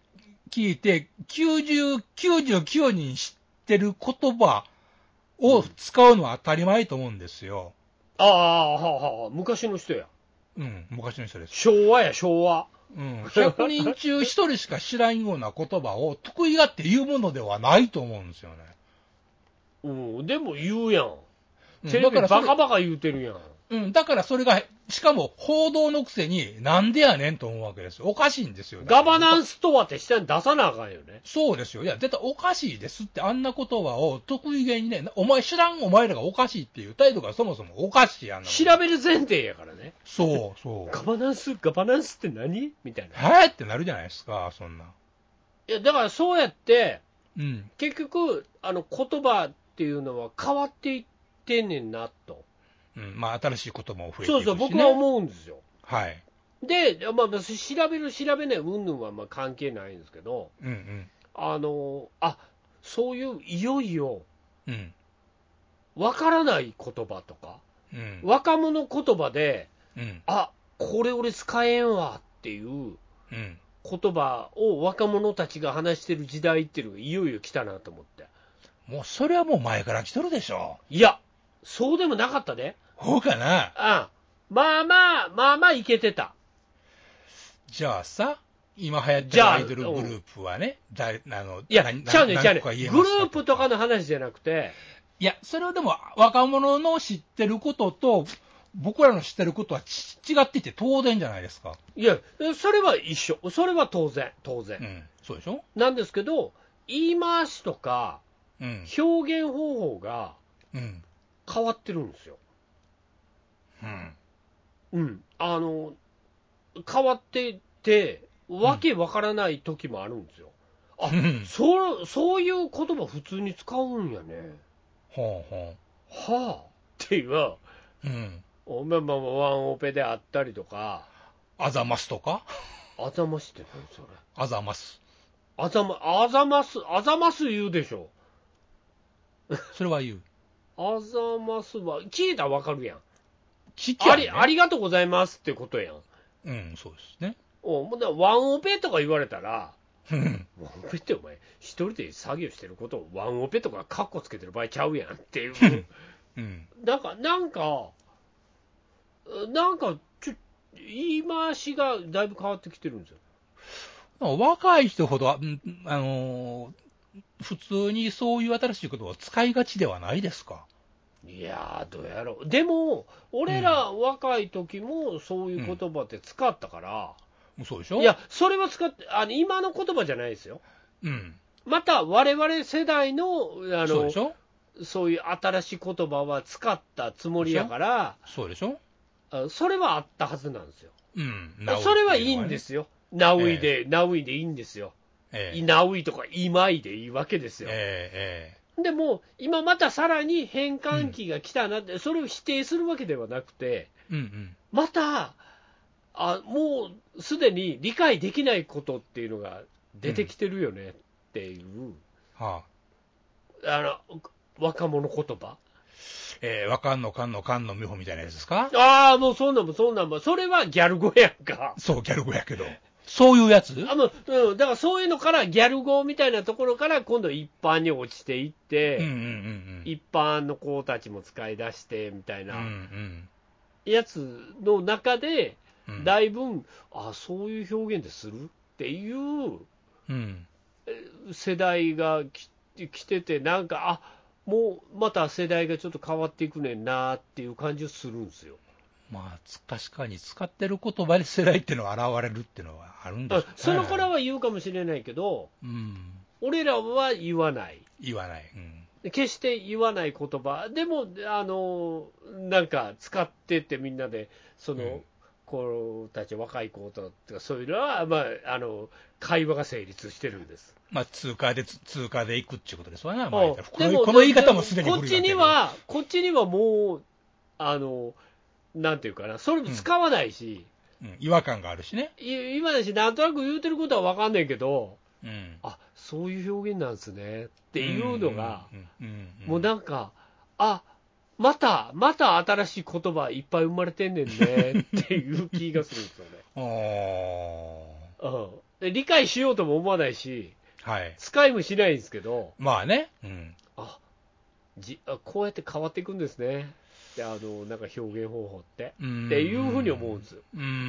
聞いて、99人知ってる言葉を使うのは当たり前と思うんですよ。 ああ、はあ、昔の人や。 うん、昔の人です。 昭和や、昭和。 うん、100人中1人しか知らんような言葉を得意がって言うものではないと思うんですよね。 うん、でも言うやん。テレビバカバカ言うてるやん。 うん、だからそれが、しかも報道のくせになんでやねんと思うわけですよ。おかしいんですよ。 ガバナンスとはって下に出さなあかんよね。 そうですよ。いや、絶対おかしいですって、あんな言葉を得意げにね、お前知らんお前らがおかしいっていう態度がそもそもおかしいやんな。 調べる前提やからね。 そう。 ガバナンスって何みたいな。 はいってなるじゃないですか、そんな。 いや、だからそうやって、 うん。 結局、言葉っていうのは変わっていってんねんなと。 うん、まあ新しい言葉も増えていくし、ね、 そう、僕は思うんですよ。 はい。 で、まあ、調べる調べない云々はまあ関係ないんですけど、そういういよいよ、わからない言葉とか、若者言葉で、これ俺使えんわっていう言葉を若者たちが話してる時代っていうのがいよいよ来たなと思って。 もうそれはもう前から来とるでしょ。 いや、そうでもなかったで。 そうかな。 まあまあいけてた。 じゃあさ、今流行ってるアイドルグループはね、 いや、ちゃうね。グループとかの話じゃなくて、 いや、それはでも若者の知ってることと、僕らの知ってることは違っていて当然じゃないですか。 いや、それは一緒。それは当然。 そうでしょ。 なんですけど、言い回しとか、表現方法が変わってるんですよ。変わっていって、わけわからない時もあるんですよ。そういう言葉普通に使うんやね。っていう、ワンオペであったりとか。 あざますとか。 あざますって何それ。 あざます。 あざます言うでしょ。 それは言う。 あざますは、聞いたらわかるやん。ありがとうございますってことやん。 そうですね。 ワンオペとか言われたら、ワンオペってお前、一人で作業してることをワンオペとかカッコつけてる場合ちゃうやんっていう。なんか、言い回しがだいぶ変わってきてるんですよ。 若い人ほど、普通にそういう新しいことを使いがちではないですか。 いやー、どうやろう。でも、俺ら若い時もそういう言葉って使ったから。 そうでしょ。 いや、それは使って、今の言葉じゃないですよ。また、我々世代の、 そうでしょ。 そういう新しい言葉は使ったつもりやから、 そうでしょ。 それはあったはずなんですよ。それはいいんですよ。ナウイでいいんですよ。ナウイとかイマイでいいわけですよ。でも、今またさらに変換期が来たなって、それを否定するわけではなくて、また、もうすでに理解できないことっていうのが出てきてるよねっていう、若者言葉。 わかんのかんのかんのみほみたいなやつですか。 もうそんなんも、それはギャル語やんか。 そう、ギャル語やけど。そういうやつ？ だからそういうのからギャル語みたいなところから今度一般に落ちていって、一般の子たちも使い出してみたいなやつの中で、だいぶ、そういう表現でするっていう世代が来てて、なんか、もうまた世代がちょっと変わっていくねんなっていう感じがするんですよ。 まあ、確かに使ってる言葉で世代っていうのは現れるっていうのはあるんですよね。 その頃は言うかもしれないけど、俺らは言わない。決して言わない言葉。でも、なんか使ってってみんなで、その子たち、若い子とかそういうのは、会話が成立してるんです。 通過で行くっていうことですわね。この言い方もすでにこっちにはもう、なんていうかな、それも使わないし、 違和感があるしね。 今だし、なんとなく言うてることは分かんないけど、そういう表現なんですねっていうのが、もうなんか、また新しい言葉いっぱい生まれてんねんねっていう気がするんですよね。 理解しようとも思わないし、 はい、 使いもしないんですけど、 まあね、 こうやって変わっていくんですね。でなんか表現方法ってっていうふうに思うんですよ。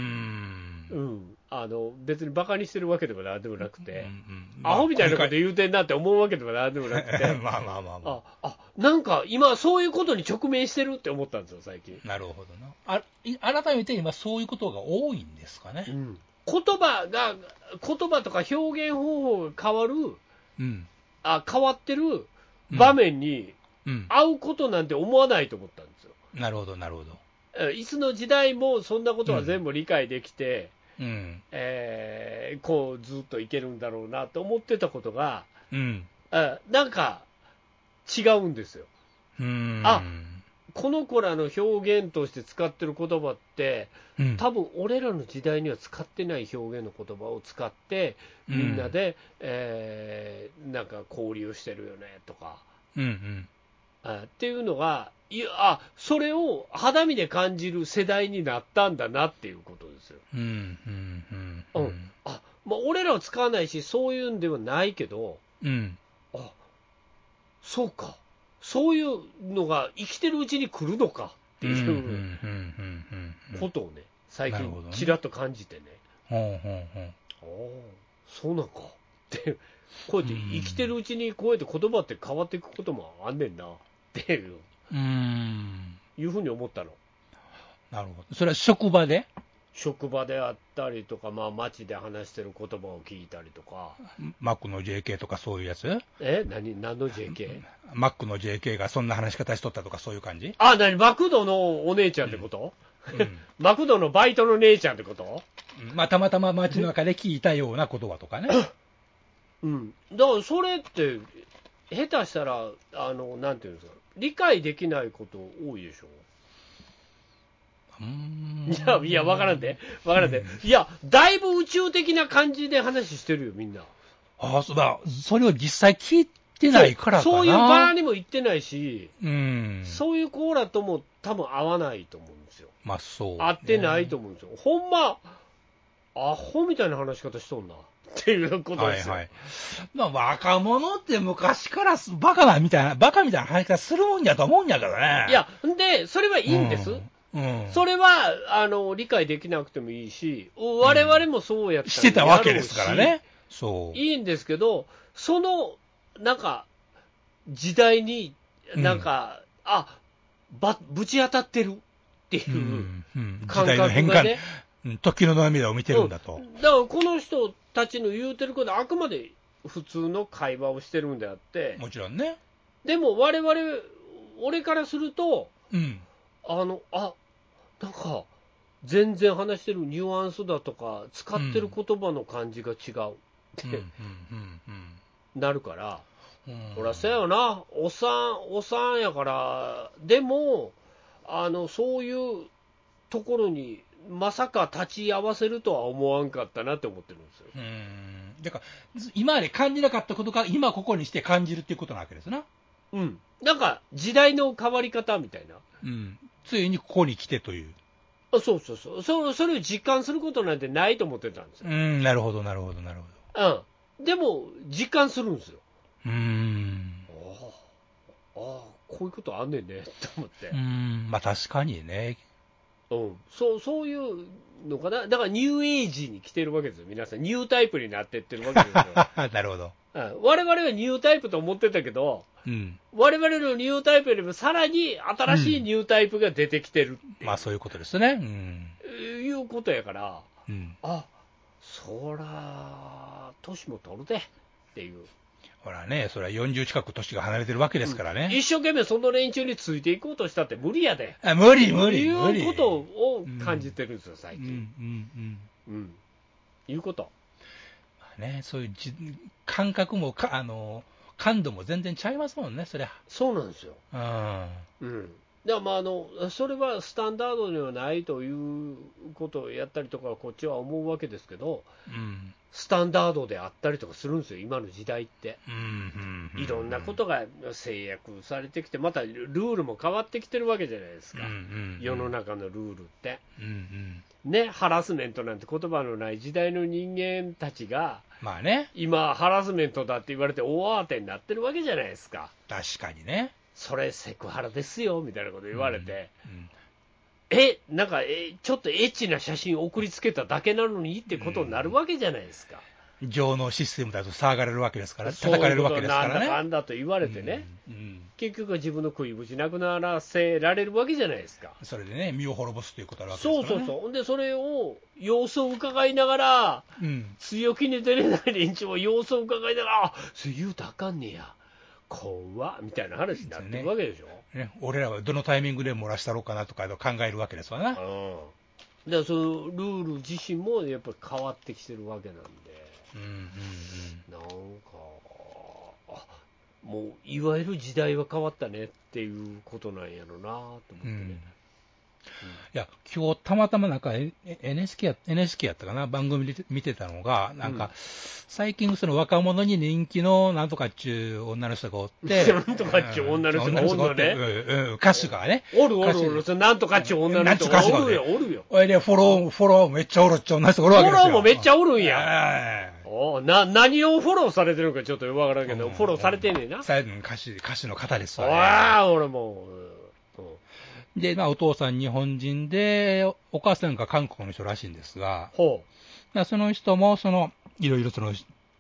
別にバカにしてるわけでもなんでもなくて、アホみたいなこと言うてんなって思うわけでもなんでもなくてなんか今そういうことに直面してるって思ったんですよ、最近。 なるほどな。改めて今そういうことが多いんですかね。 言葉とか表現方法が変わる、変わってる場面に会うことなんて思わないと思ったんですよ。 なるほどなるほど。 いつの時代もそんなことは全部理解できて、こうずっといけるんだろうなと思ってたことが、なんか違うんですよ。この子らの表現として使ってる言葉って、多分俺らの時代には使ってない表現の言葉を使ってみんなで、なんか交流してるよねとか、っていうのがそれを肌身で感じる世代になったんだなっていうことですよ。俺らは使わないしそういうんではないけど、そうか、そういうのが生きてるうちに来るのかっていうことをね、最近ちらっと感じてね、そうなんかってこうやって生きてるうちにこうやって言葉って変わっていくこともあんねんなっていうふうに思ったの。 なるほど。それは職場であったりとか、街で話してる言葉を聞いたりとか。 マックの JK とかそういうやつ？ 何の JK？ マックの JK がそんな話し方しとったとかそういう感じ？ マクドのお姉ちゃんってこと？マクドのバイトの姉ちゃんってこと？ たまたま街の中で聞いたような言葉とかね。だからそれって下手したらなんていうんですか、理解できないこと多いでしょ。いや分からんで、いやだいぶ宇宙的な感じで話してるよみんな。 それを実際聞いてないからかな。 そういう場にも行ってないし、そういうコーラとも多分合わないと思うんですよ。 そう、 合ってないと思うんですよ。ほんまアホみたいな話し方しとんなっていうことですよ。 若者って昔からバカみたいな話し方するもんやと思うんやけどね。 いやでそれはいいんです。それは理解できなくてもいいし、我々もそうやったしてたわけですからね。 いいんですけど、そのなんか時代になんか、ぶち当たってるっていう感覚がね、時代の変化、 時の涙を見てるんだと。 だからこの人たちの言うてることはあくまで普通の会話をしてるんであって、 もちろんね。 でも俺からすると、なんか全然話してるニュアンスだとか使ってる言葉の感じが違うってなるから、ほらそうやよな、おっさんやから。でもそういうところにまさか立ち会わせるとは思わんかったなって思ってるんですよ。 だから今まで感じなかったことが今ここにして感じるっていうことなわけですな。 なんか時代の変わり方みたいな。 ついにここに来てという。 そうそれを実感することなんてないと思ってたんですよ。 なるほど。 でも実感するんですよ。こういうことあんねんねと思って。 確かにね。 そういうのかな。だからニューエイジに来てるわけですよ、皆さん。ニュータイプになってってるわけですよ。 なるほど。 我々はニュータイプと思ってたけど、我々のニュータイプよりもさらに新しいニュータイプが出てきてるっていう、 そういうことですね。 いうことやから、そら年も取るでっていう。 ほらね、それは40近く年が離れてるわけですからね。 一生懸命その連中についていこうとしたって無理やで。 無理。 いうことを感じてるんですよ、最近。いうこと。 そういう感覚も感度も全然ちゃいますもんね、そりゃ。 そうなんですよ。 だからそれはスタンダードではないということをやったりとか、こっちは思うわけですけど、スタンダードであったりとかするんですよ、今の時代って。いろんなことが制約されてきて、またルールも変わってきてるわけじゃないですか、世の中のルールって。ね、ハラスメントなんて言葉のない時代の人間たちが、今、ハラスメントだって言われて大慌てになってるわけじゃないですか。 確かにね。 それセクハラですよみたいなこと言われて、なんかちょっとエッチな写真送りつけただけなのにってことになるわけじゃないですか。 情能システムだと騒がれるわけですから、叩かれるわけですからね。 なんだかんだと言われてね、結局は自分の食いぶちなくならせられるわけじゃないですか。 それでね、身を滅ぼすということあるわけですからね。 そう。で、それを様子を伺いながら、強気に出れない連中も様子を伺いながら、そう言うとあかんねや。怖っみたいな話になってるわけでしょ、 俺らはどのタイミングで漏らしたろうかなとか考えるわけですわな。 だからそのルール自身もやっぱり変わってきてるわけなんで、なんかもういわゆる時代は変わったねっていうことなんやろなと思ってね。 いや、今日たまたまなんか NHK やったかな、番組で見てたのが、なんか、最近その若者に人気のなんとかっちゅう女の人がおって、 なんとかっちゅう女の人がおるのね。 歌手がね。 おる、なんとかっちゅう女の人がおるよ。 おいで、フォローめっちゃおるっちゅう女の人がおるわけですよ。 フォローもめっちゃおるんや。何をフォローされてるのかちょっとわからんけど、フォローされてんねんな。 歌手の方ですわね。俺もで、お父さん日本人で、お母さんが韓国の人らしいんですが、その人も、いろいろ辛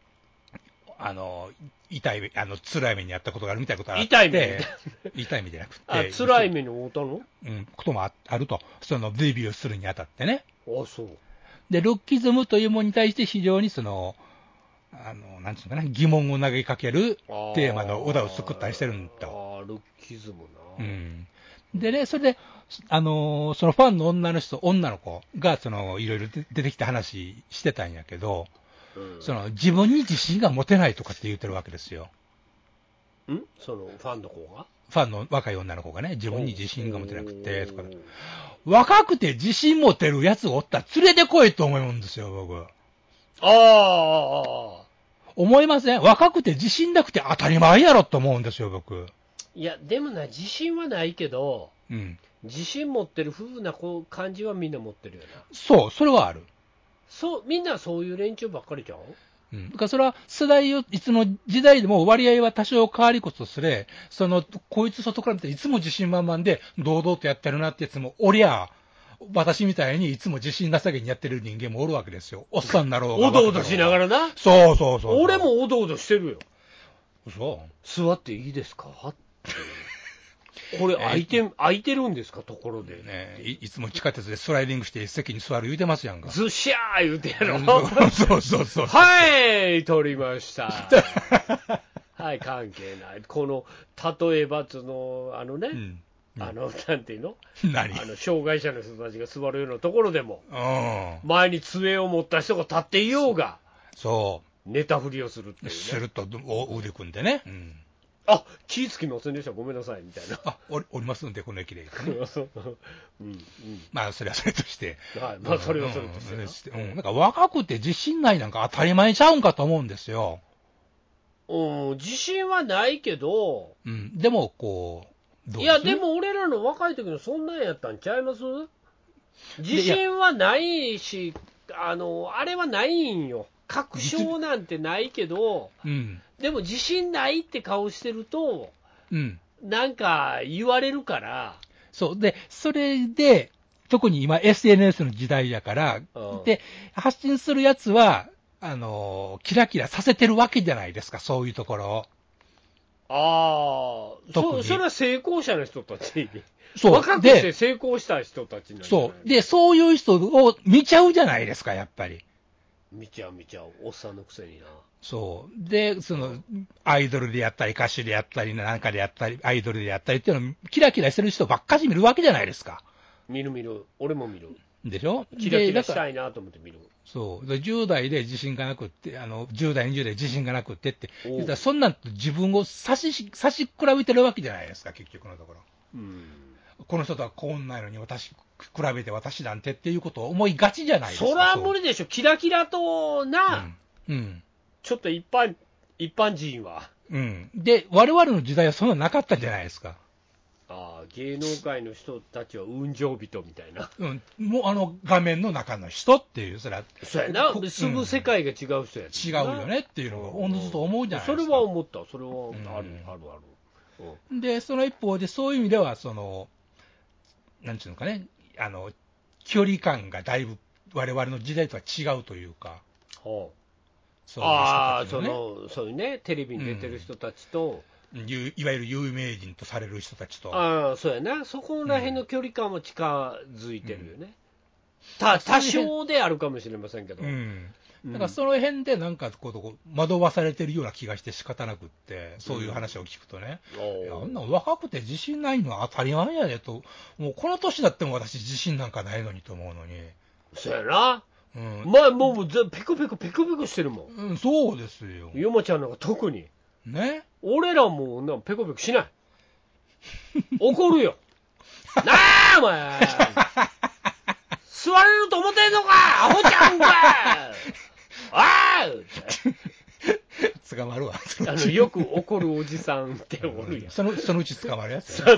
い目にあったことがあるみたいなことがあって。痛い目じゃなくて。 辛い目に遭ったの？ こともあると。デビューするにあたってね。 そう。 で、ルッキズムというものに対して非常になんていうのかな、疑問を投げかけるテーマの歌を作ったりしてるんと。 ルッキズムな。 でね、それで、そのファンの女の子が、いろいろ出てきて話してたんやけど、自分に自信が持てないとかって言ってるわけですよ。 そのファンの子が？ ファンの若い女の子がね、自分に自信が持てなくて、とか。若くて自信持てるやつがおったら連れてこいと思うんですよ、僕。思いません？若くて自信なくて当たり前やろと思うんですよ、僕。 いや、でも自信はないけど、自信持ってる風な感じはみんな持ってるよな。 そう、それはある。 みんなそういう連中ばっかりじゃん。 だからそれは世代を、いつの時代でも割合は多少変わりこそすれ、こいつ外から見ていつも自信満々で堂々とやってるなってやつもおりゃ、私みたいにいつも自信なさげにやってる人間もおるわけですよ。おっさんなろうが。 おどおどしながらな。 そう。 俺もおどおどしてるよ。 嘘？ 座っていいですか？これ空いてるんですか？ところで。 ね、いつも地下鉄でスライディングして席に座る言うてますやんか。 ずしゃー言うてやろ。 そう。 はい、取りました。はい、関係ない。例えば、なんていうの？障害者の人たちが座るようなところでも、前に杖を持った人が立っていようが、寝たふりをするっていうね。 すると、腕組んでね。 気ぃつきませんでした、ごめんなさい、みたいな。 おりますんで、この駅で。まあ、それはそれとして。 それはそれとして。 なんか若くて自信ないなんか当たり前ちゃうんかと思うんですよ。 自信はないけど、 でも、 いや、でも俺らの若い時のそんなんやったんちゃいます？自信はないし、あれはないんよ。確証なんてないけど、でも自信ないって顔してると、なんか言われるから。 そうで、それで特に今 SNS の時代やから、で発信するやつはキラキラさせてるわけじゃないですか、そういうところを。 それは成功者の人たち。若くて成功した人たちなんじゃない？ で、そういう人を見ちゃうじゃないですか、やっぱり。 見ちゃう、おっさんのくせにな。 で、アイドルでやったり、歌手でやったり、なんかでやったり、アイドルでやったりっていうのを、キラキラしてる人ばっかり見るわけじゃないですか。 見る。俺も見る。 でしょ？ キラキラしたいなと思って見る。 10代で自信がなくって、10代、20代で自信がなくってって言ったら、そんなん自分を差し比べてるわけじゃないですか、結局のところ。 この人とはこんないのに比べて私なんてっていうことを思いがちじゃないですか。 それは無理でしょ。キラキラとな、ちょっと一般人は。 で、我々の時代はそんななかったじゃないですか。 芸能界の人たちは雲上人みたいな。 もう画面の中の人っていう、 そうやな、住む世界が違う人や、 違うよねっていうのが、おのずと思うじゃないですか。 それは思った、それはある。 で、その一方で、そういう意味では、なんていうのかね、距離感がだいぶ我々の時代とは違うというか、 そういうね、テレビに出てる人たちと、 いわゆる有名人とされる人たちと。 そうやな、そこら辺の距離感も近づいてるよね。多少であるかもしれませんけど。 だからその辺でなんか惑わされてるような気がして仕方なくって、そういう話を聞くとね、あんな若くて自信ないのは当たり前やでと、もうこの年だっても私自信なんかないのにと思うのに。 そうやな。もうペコペコしてるもん。そうですよ。 ヨマちゃんなんか特に。 ね。 俺らもペコペコしない。怒るよ。なあ、お前。座れると思ってんのか、アホちゃんか。 捕まるわ。 よく怒るおじさんっておるよ。 そのうち捕まるやつ。 そう。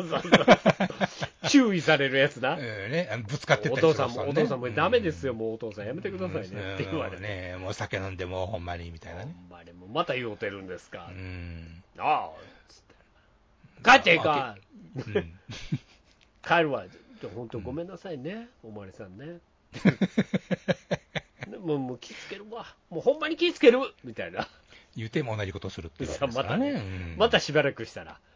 注意されるやつな。 ぶつかってたりお父さんもダメですよ、もうお父さんやめてくださいねって言われて。 もう酒飲んでもうほんまにみたいなね。 ほんまにもうまた言うてるんですか。ああ、つって。帰っていいか。帰るわ。本当ごめんなさいね、おまわりさんね。もう気ぃつけるわ。もうほんまに気ぃつけるみたいな。 言うても同じことするってことですからね。 またしばらくしたら。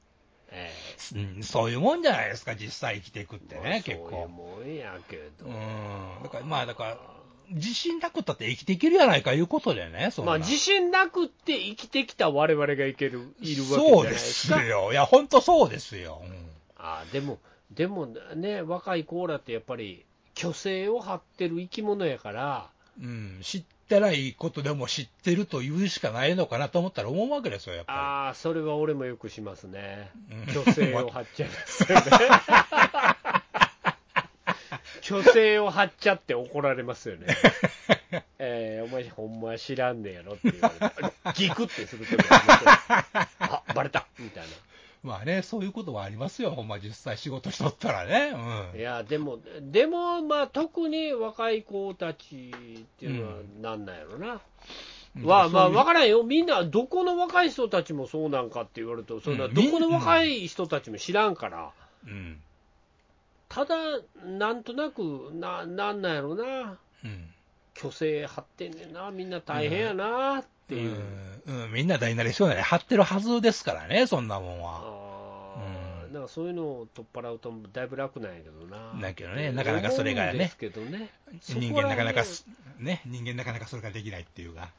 そういうもんじゃないですか、実際生きていくってね、結構。 そういうもんやけど。 だから、自信なくったって生きていけるやないかいうことでね、 自信なくって生きてきた我々がいるわけじゃないですか。 そうですよ。いや、本当そうですよ。 でもね、若いコーラってやっぱり虚勢を張ってる生き物やから、 知ってないことでも知ってると言うしかないのかなと思ったら思うわけですよ、やっぱり。 それは俺もよくしますね。虚勢を張っちゃいますよね。虚勢を張っちゃって怒られますよね。お前ほんま知らんねやろって言われて、ギクってするときは、バレたみたいな。 まあね、そういうことはありますよ、ほんま実際仕事しとったらね。 いや、でも、特に若い子たちっていうのはなんなんやろな。わからんよ。みんな、どこの若い人たちもそうなんかって言われると、どこの若い人たちも知らんから。ただ、なんとなく、なんなんやろな。虚勢張ってんねんな。みんな大変やなっていう。 みんな大なり小なり張ってるはずですからね、そんなもんは。 なんかそういうのを取っ払うとだいぶ楽なんやけどな。 だけどね、なかなかそれがね、人間なかなかそれができないっていうか、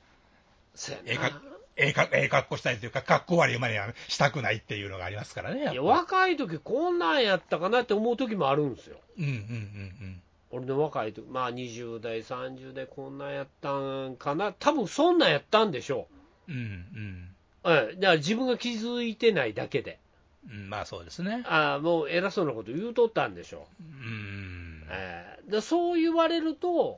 格好したいというか、格好悪いまではしたくないっていうのがありますからね。 いや、若い時こんなんやったかなって思う時もあるんですよ。俺の若い時、20代、30代こんなんやったんかな、多分そんなんやったんでしょう。だから自分が気づいてないだけで。 そうですね。 もう偉そうなこと言うとったんでしょう。そう言われると、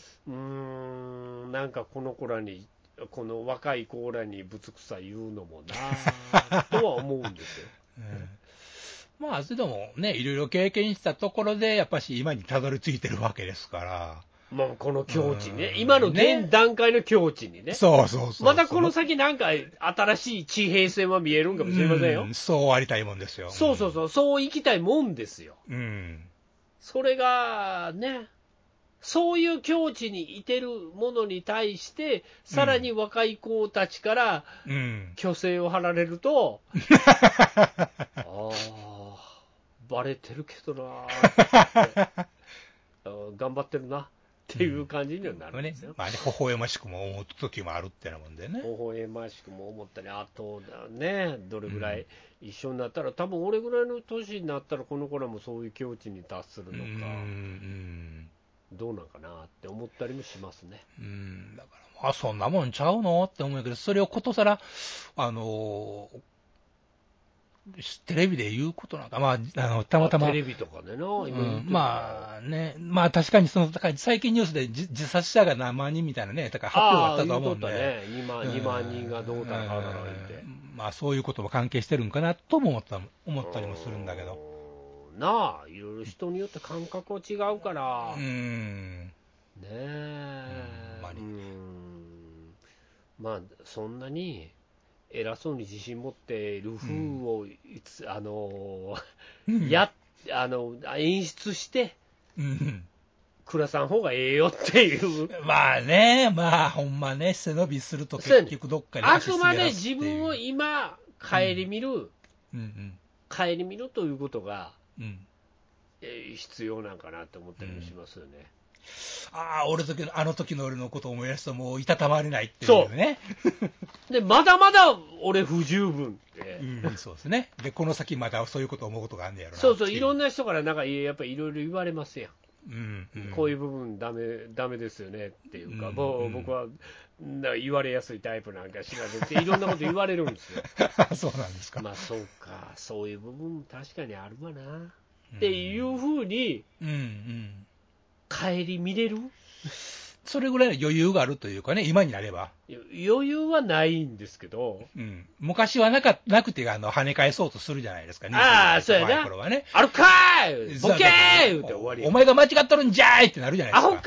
なんかこの若い子らにぶつくさ言うのもなとは思うんですよ。 それでもね、いろいろ経験したところで、やっぱし今にたどり着いてるわけですから。 この境地ね、今の現段階の境地にね。 そうまたこの先なんか新しい地平線は見えるんかもしれませんよ。 そうありたいもんですよ。 そう生きたいもんですよ。それがね、そういう境地にいてるものに対して、さらに若い子たちから虚勢を張られると、バレてるけどな頑張ってるなっていう感じにはなるんですよ。 微笑ましくも思う時もあるってなもんでね。 微笑ましくも思ったり、あとね、どれぐらい一緒になったら、多分俺ぐらいの年になったらこの子らもそういう境地に達するのか、どうなんかなって思ったりもしますね。 だからそんなもんちゃうのって思うけど、それをことさらテレビで言うことなんか、まあ、たまたま。 テレビとかでな、 まあね、まあ確かに最近ニュースで自殺者が何万人みたいなね、だから発表があったと思うんで。 ね、2万人がどうたらかだら言って。 まあそういうことも関係してるんかなとも思ったりもするんだけど。 なあ、いろいろ人によって感覚は違うから。ねえ。まあ、そんなに偉そうに自信持っている風を、演出して、暮らさん方がええよっていう。 まあね、まあほんまね、背伸びすると結局どっかにあくまで自分を今、顧みるということが、必要なんかなって思ったりもしますよね。 あの時の俺のことを思い出すともういたたまれないっていうね。 で、まだまだ俺不十分って。 そうですね。で、この先まだそういうことを思うことがあんねやろな。 そう、いろんな人からなんかやっぱりいろいろ言われますやん。こういう部分ダメですよねっていうか、僕は言われやすいタイプなんか知らずっていろんなこと言われるんですよ。 そうなんですか。 まあそうか、そういう部分も確かにあるわなっていうふうに顧みれる。 それぐらいの余裕があるというかね、今になれば。 余裕はないんですけど、 昔はなくて跳ね返そうとするじゃないですか。 ああ、そうやな。 頃はね、 あるかーいボケー言うて終わり。 お前が間違っとるんじゃーいってなるじゃないですか。 アホか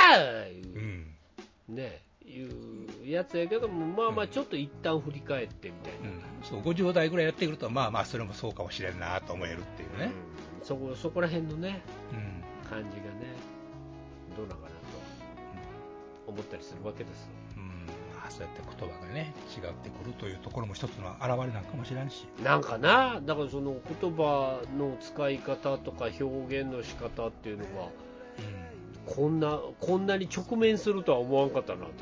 ーね、いうやつやけども、まあまあちょっと一旦振り返ってみたいな。 そう、50代ぐらいやってくると、まあまあそれもそうかもしれんなと思えるっていうね。 そこら辺のね、感じがね、どうなのかなと思ったりするわけですよ。 そうやって言葉がね、違ってくるというところも一つの表れなのかもしれんし。 なんかな、だからその言葉の使い方とか表現の仕方っていうのが、こんなに直面するとは思わんかったなと思って。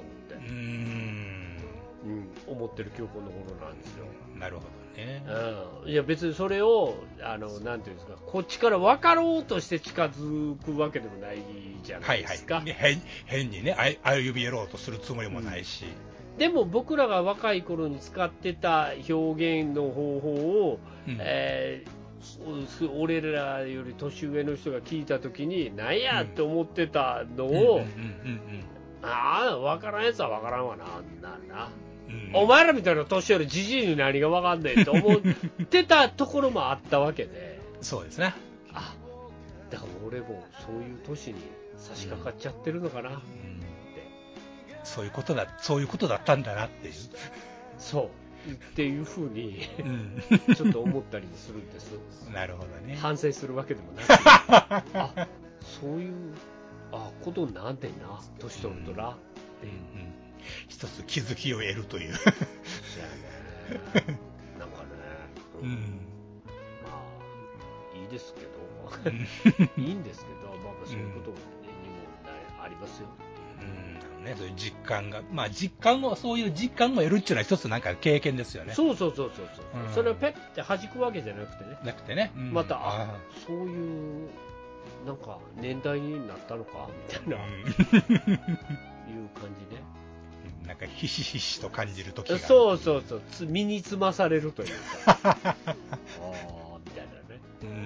思ってる今日この頃なんですよ。 なるほどね。 いや別にそれをなんていうんですか、こっちから分かろうとして近づくわけでもないじゃないですか。 変にね、歩み寄ろうとするつもりもないし。 でも僕らが若い頃に使ってた表現の方法を、俺らより年上の人が聞いた時に何やって思ってたのを、分からんやつは分からんわな、お前らみたいな年寄りじじいに何が分かんねえと思ってたところもあったわけで。 そうですね。 だから俺もそういう年に差し掛かっちゃってるのかなって、 そういうことだったんだなっていう、 そうっていうふうにちょっと思ったりするんです。 なるほどね。 反省するわけでもなくそういうことになんてんな、年取るとなっていう、 一つ気づきを得るというなんかね、まあいいですけどいいんですけど、まあそういうことにもありますよ。 そういう実感が、そういう実感を得るっていうのは一つなんか経験ですよね。 そう。それをペッて弾くわけじゃなくてね。またそういうなんか年代になったのかみたいないう感じで。 なんかひしひしと感じる時がある。 そう身につまされるというかみたいなね、いうことがござい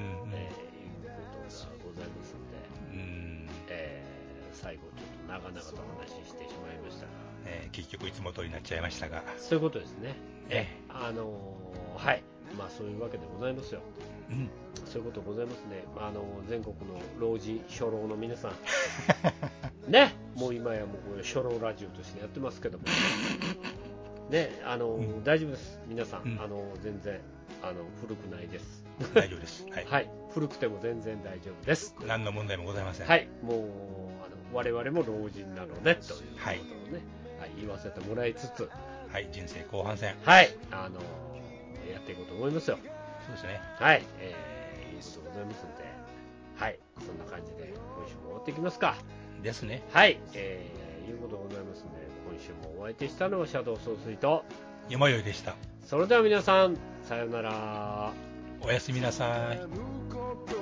ますので、最後ちょっと長々と話してしまいましたが、 結局いつも通りになっちゃいましたが、 そういうことですね。はい、まあそういうわけでございますよ。そういうことございますね。全国の老人初老の皆さんね、もう今やもうこれ初老ラジオとしてやってますけどもね、大丈夫です、皆さん、全然古くないです。 大丈夫です。 はい、古くても全然大丈夫です。 何の問題もございません。 はい、もう我々も老人なのでということをね、言わせてもらいつつ、 人生後半戦、 やっていこうと思いますよ。 そうですね。 いうことございますので、そんな感じで今週も終わっていきますか。 ですね。 いうことございますので、今週もお相手したのはシャドウ総帥と山よいでした。 それでは皆さん、さようなら。 おやすみなさい。